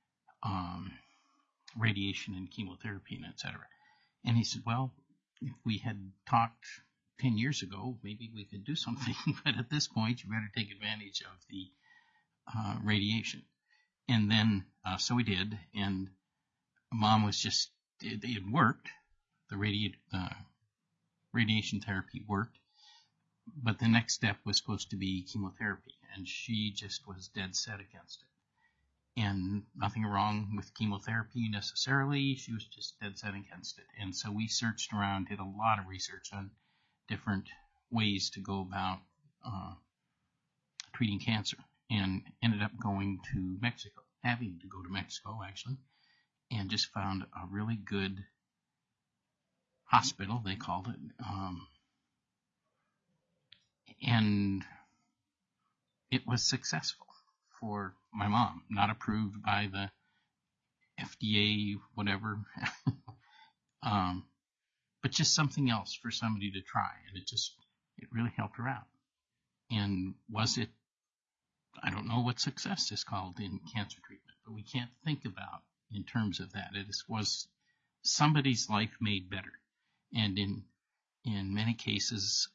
radiation and chemotherapy and et cetera. And he said, well, if we had talked 10 years ago, maybe we could do something, but at this point, you better take advantage of the radiation. And then, so we did, and Mom was just, it worked. The radiation therapy worked, but the next step was supposed to be chemotherapy, and she just was dead set against it. And nothing wrong with chemotherapy necessarily, she was just dead set against it. And so we searched around, did a lot of research on different ways to go about treating cancer, and ended up going to Mexico, having to go to Mexico actually, and just found a really good hospital, they called it, and it was successful for my mom. Not approved by the FDA, whatever, but just something else for somebody to try, and it really helped her out. And was it, I don't know what success is called in cancer treatment, but we can't think about in terms of that. It was somebody's life made better. And in many cases,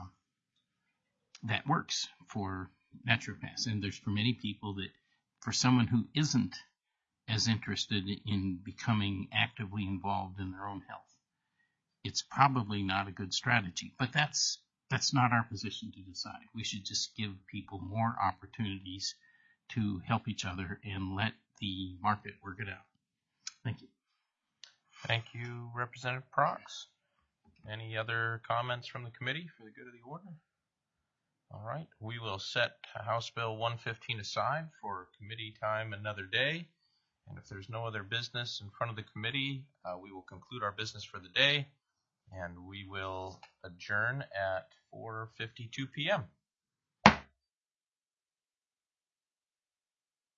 that works for naturopaths. And there's for many people that, for someone who isn't as interested in becoming actively involved in their own health, it's probably not a good strategy. But that's not our position to decide. We should just give people more opportunities to help each other and let the market work it out. Thank you. Thank you, Representative Prox. Any other comments from the committee for the good of the order? All right, we will set House Bill 115 aside for committee time another day. And if there's no other business in front of the committee, we will conclude our business for the day, and we will adjourn at 4:52 p.m.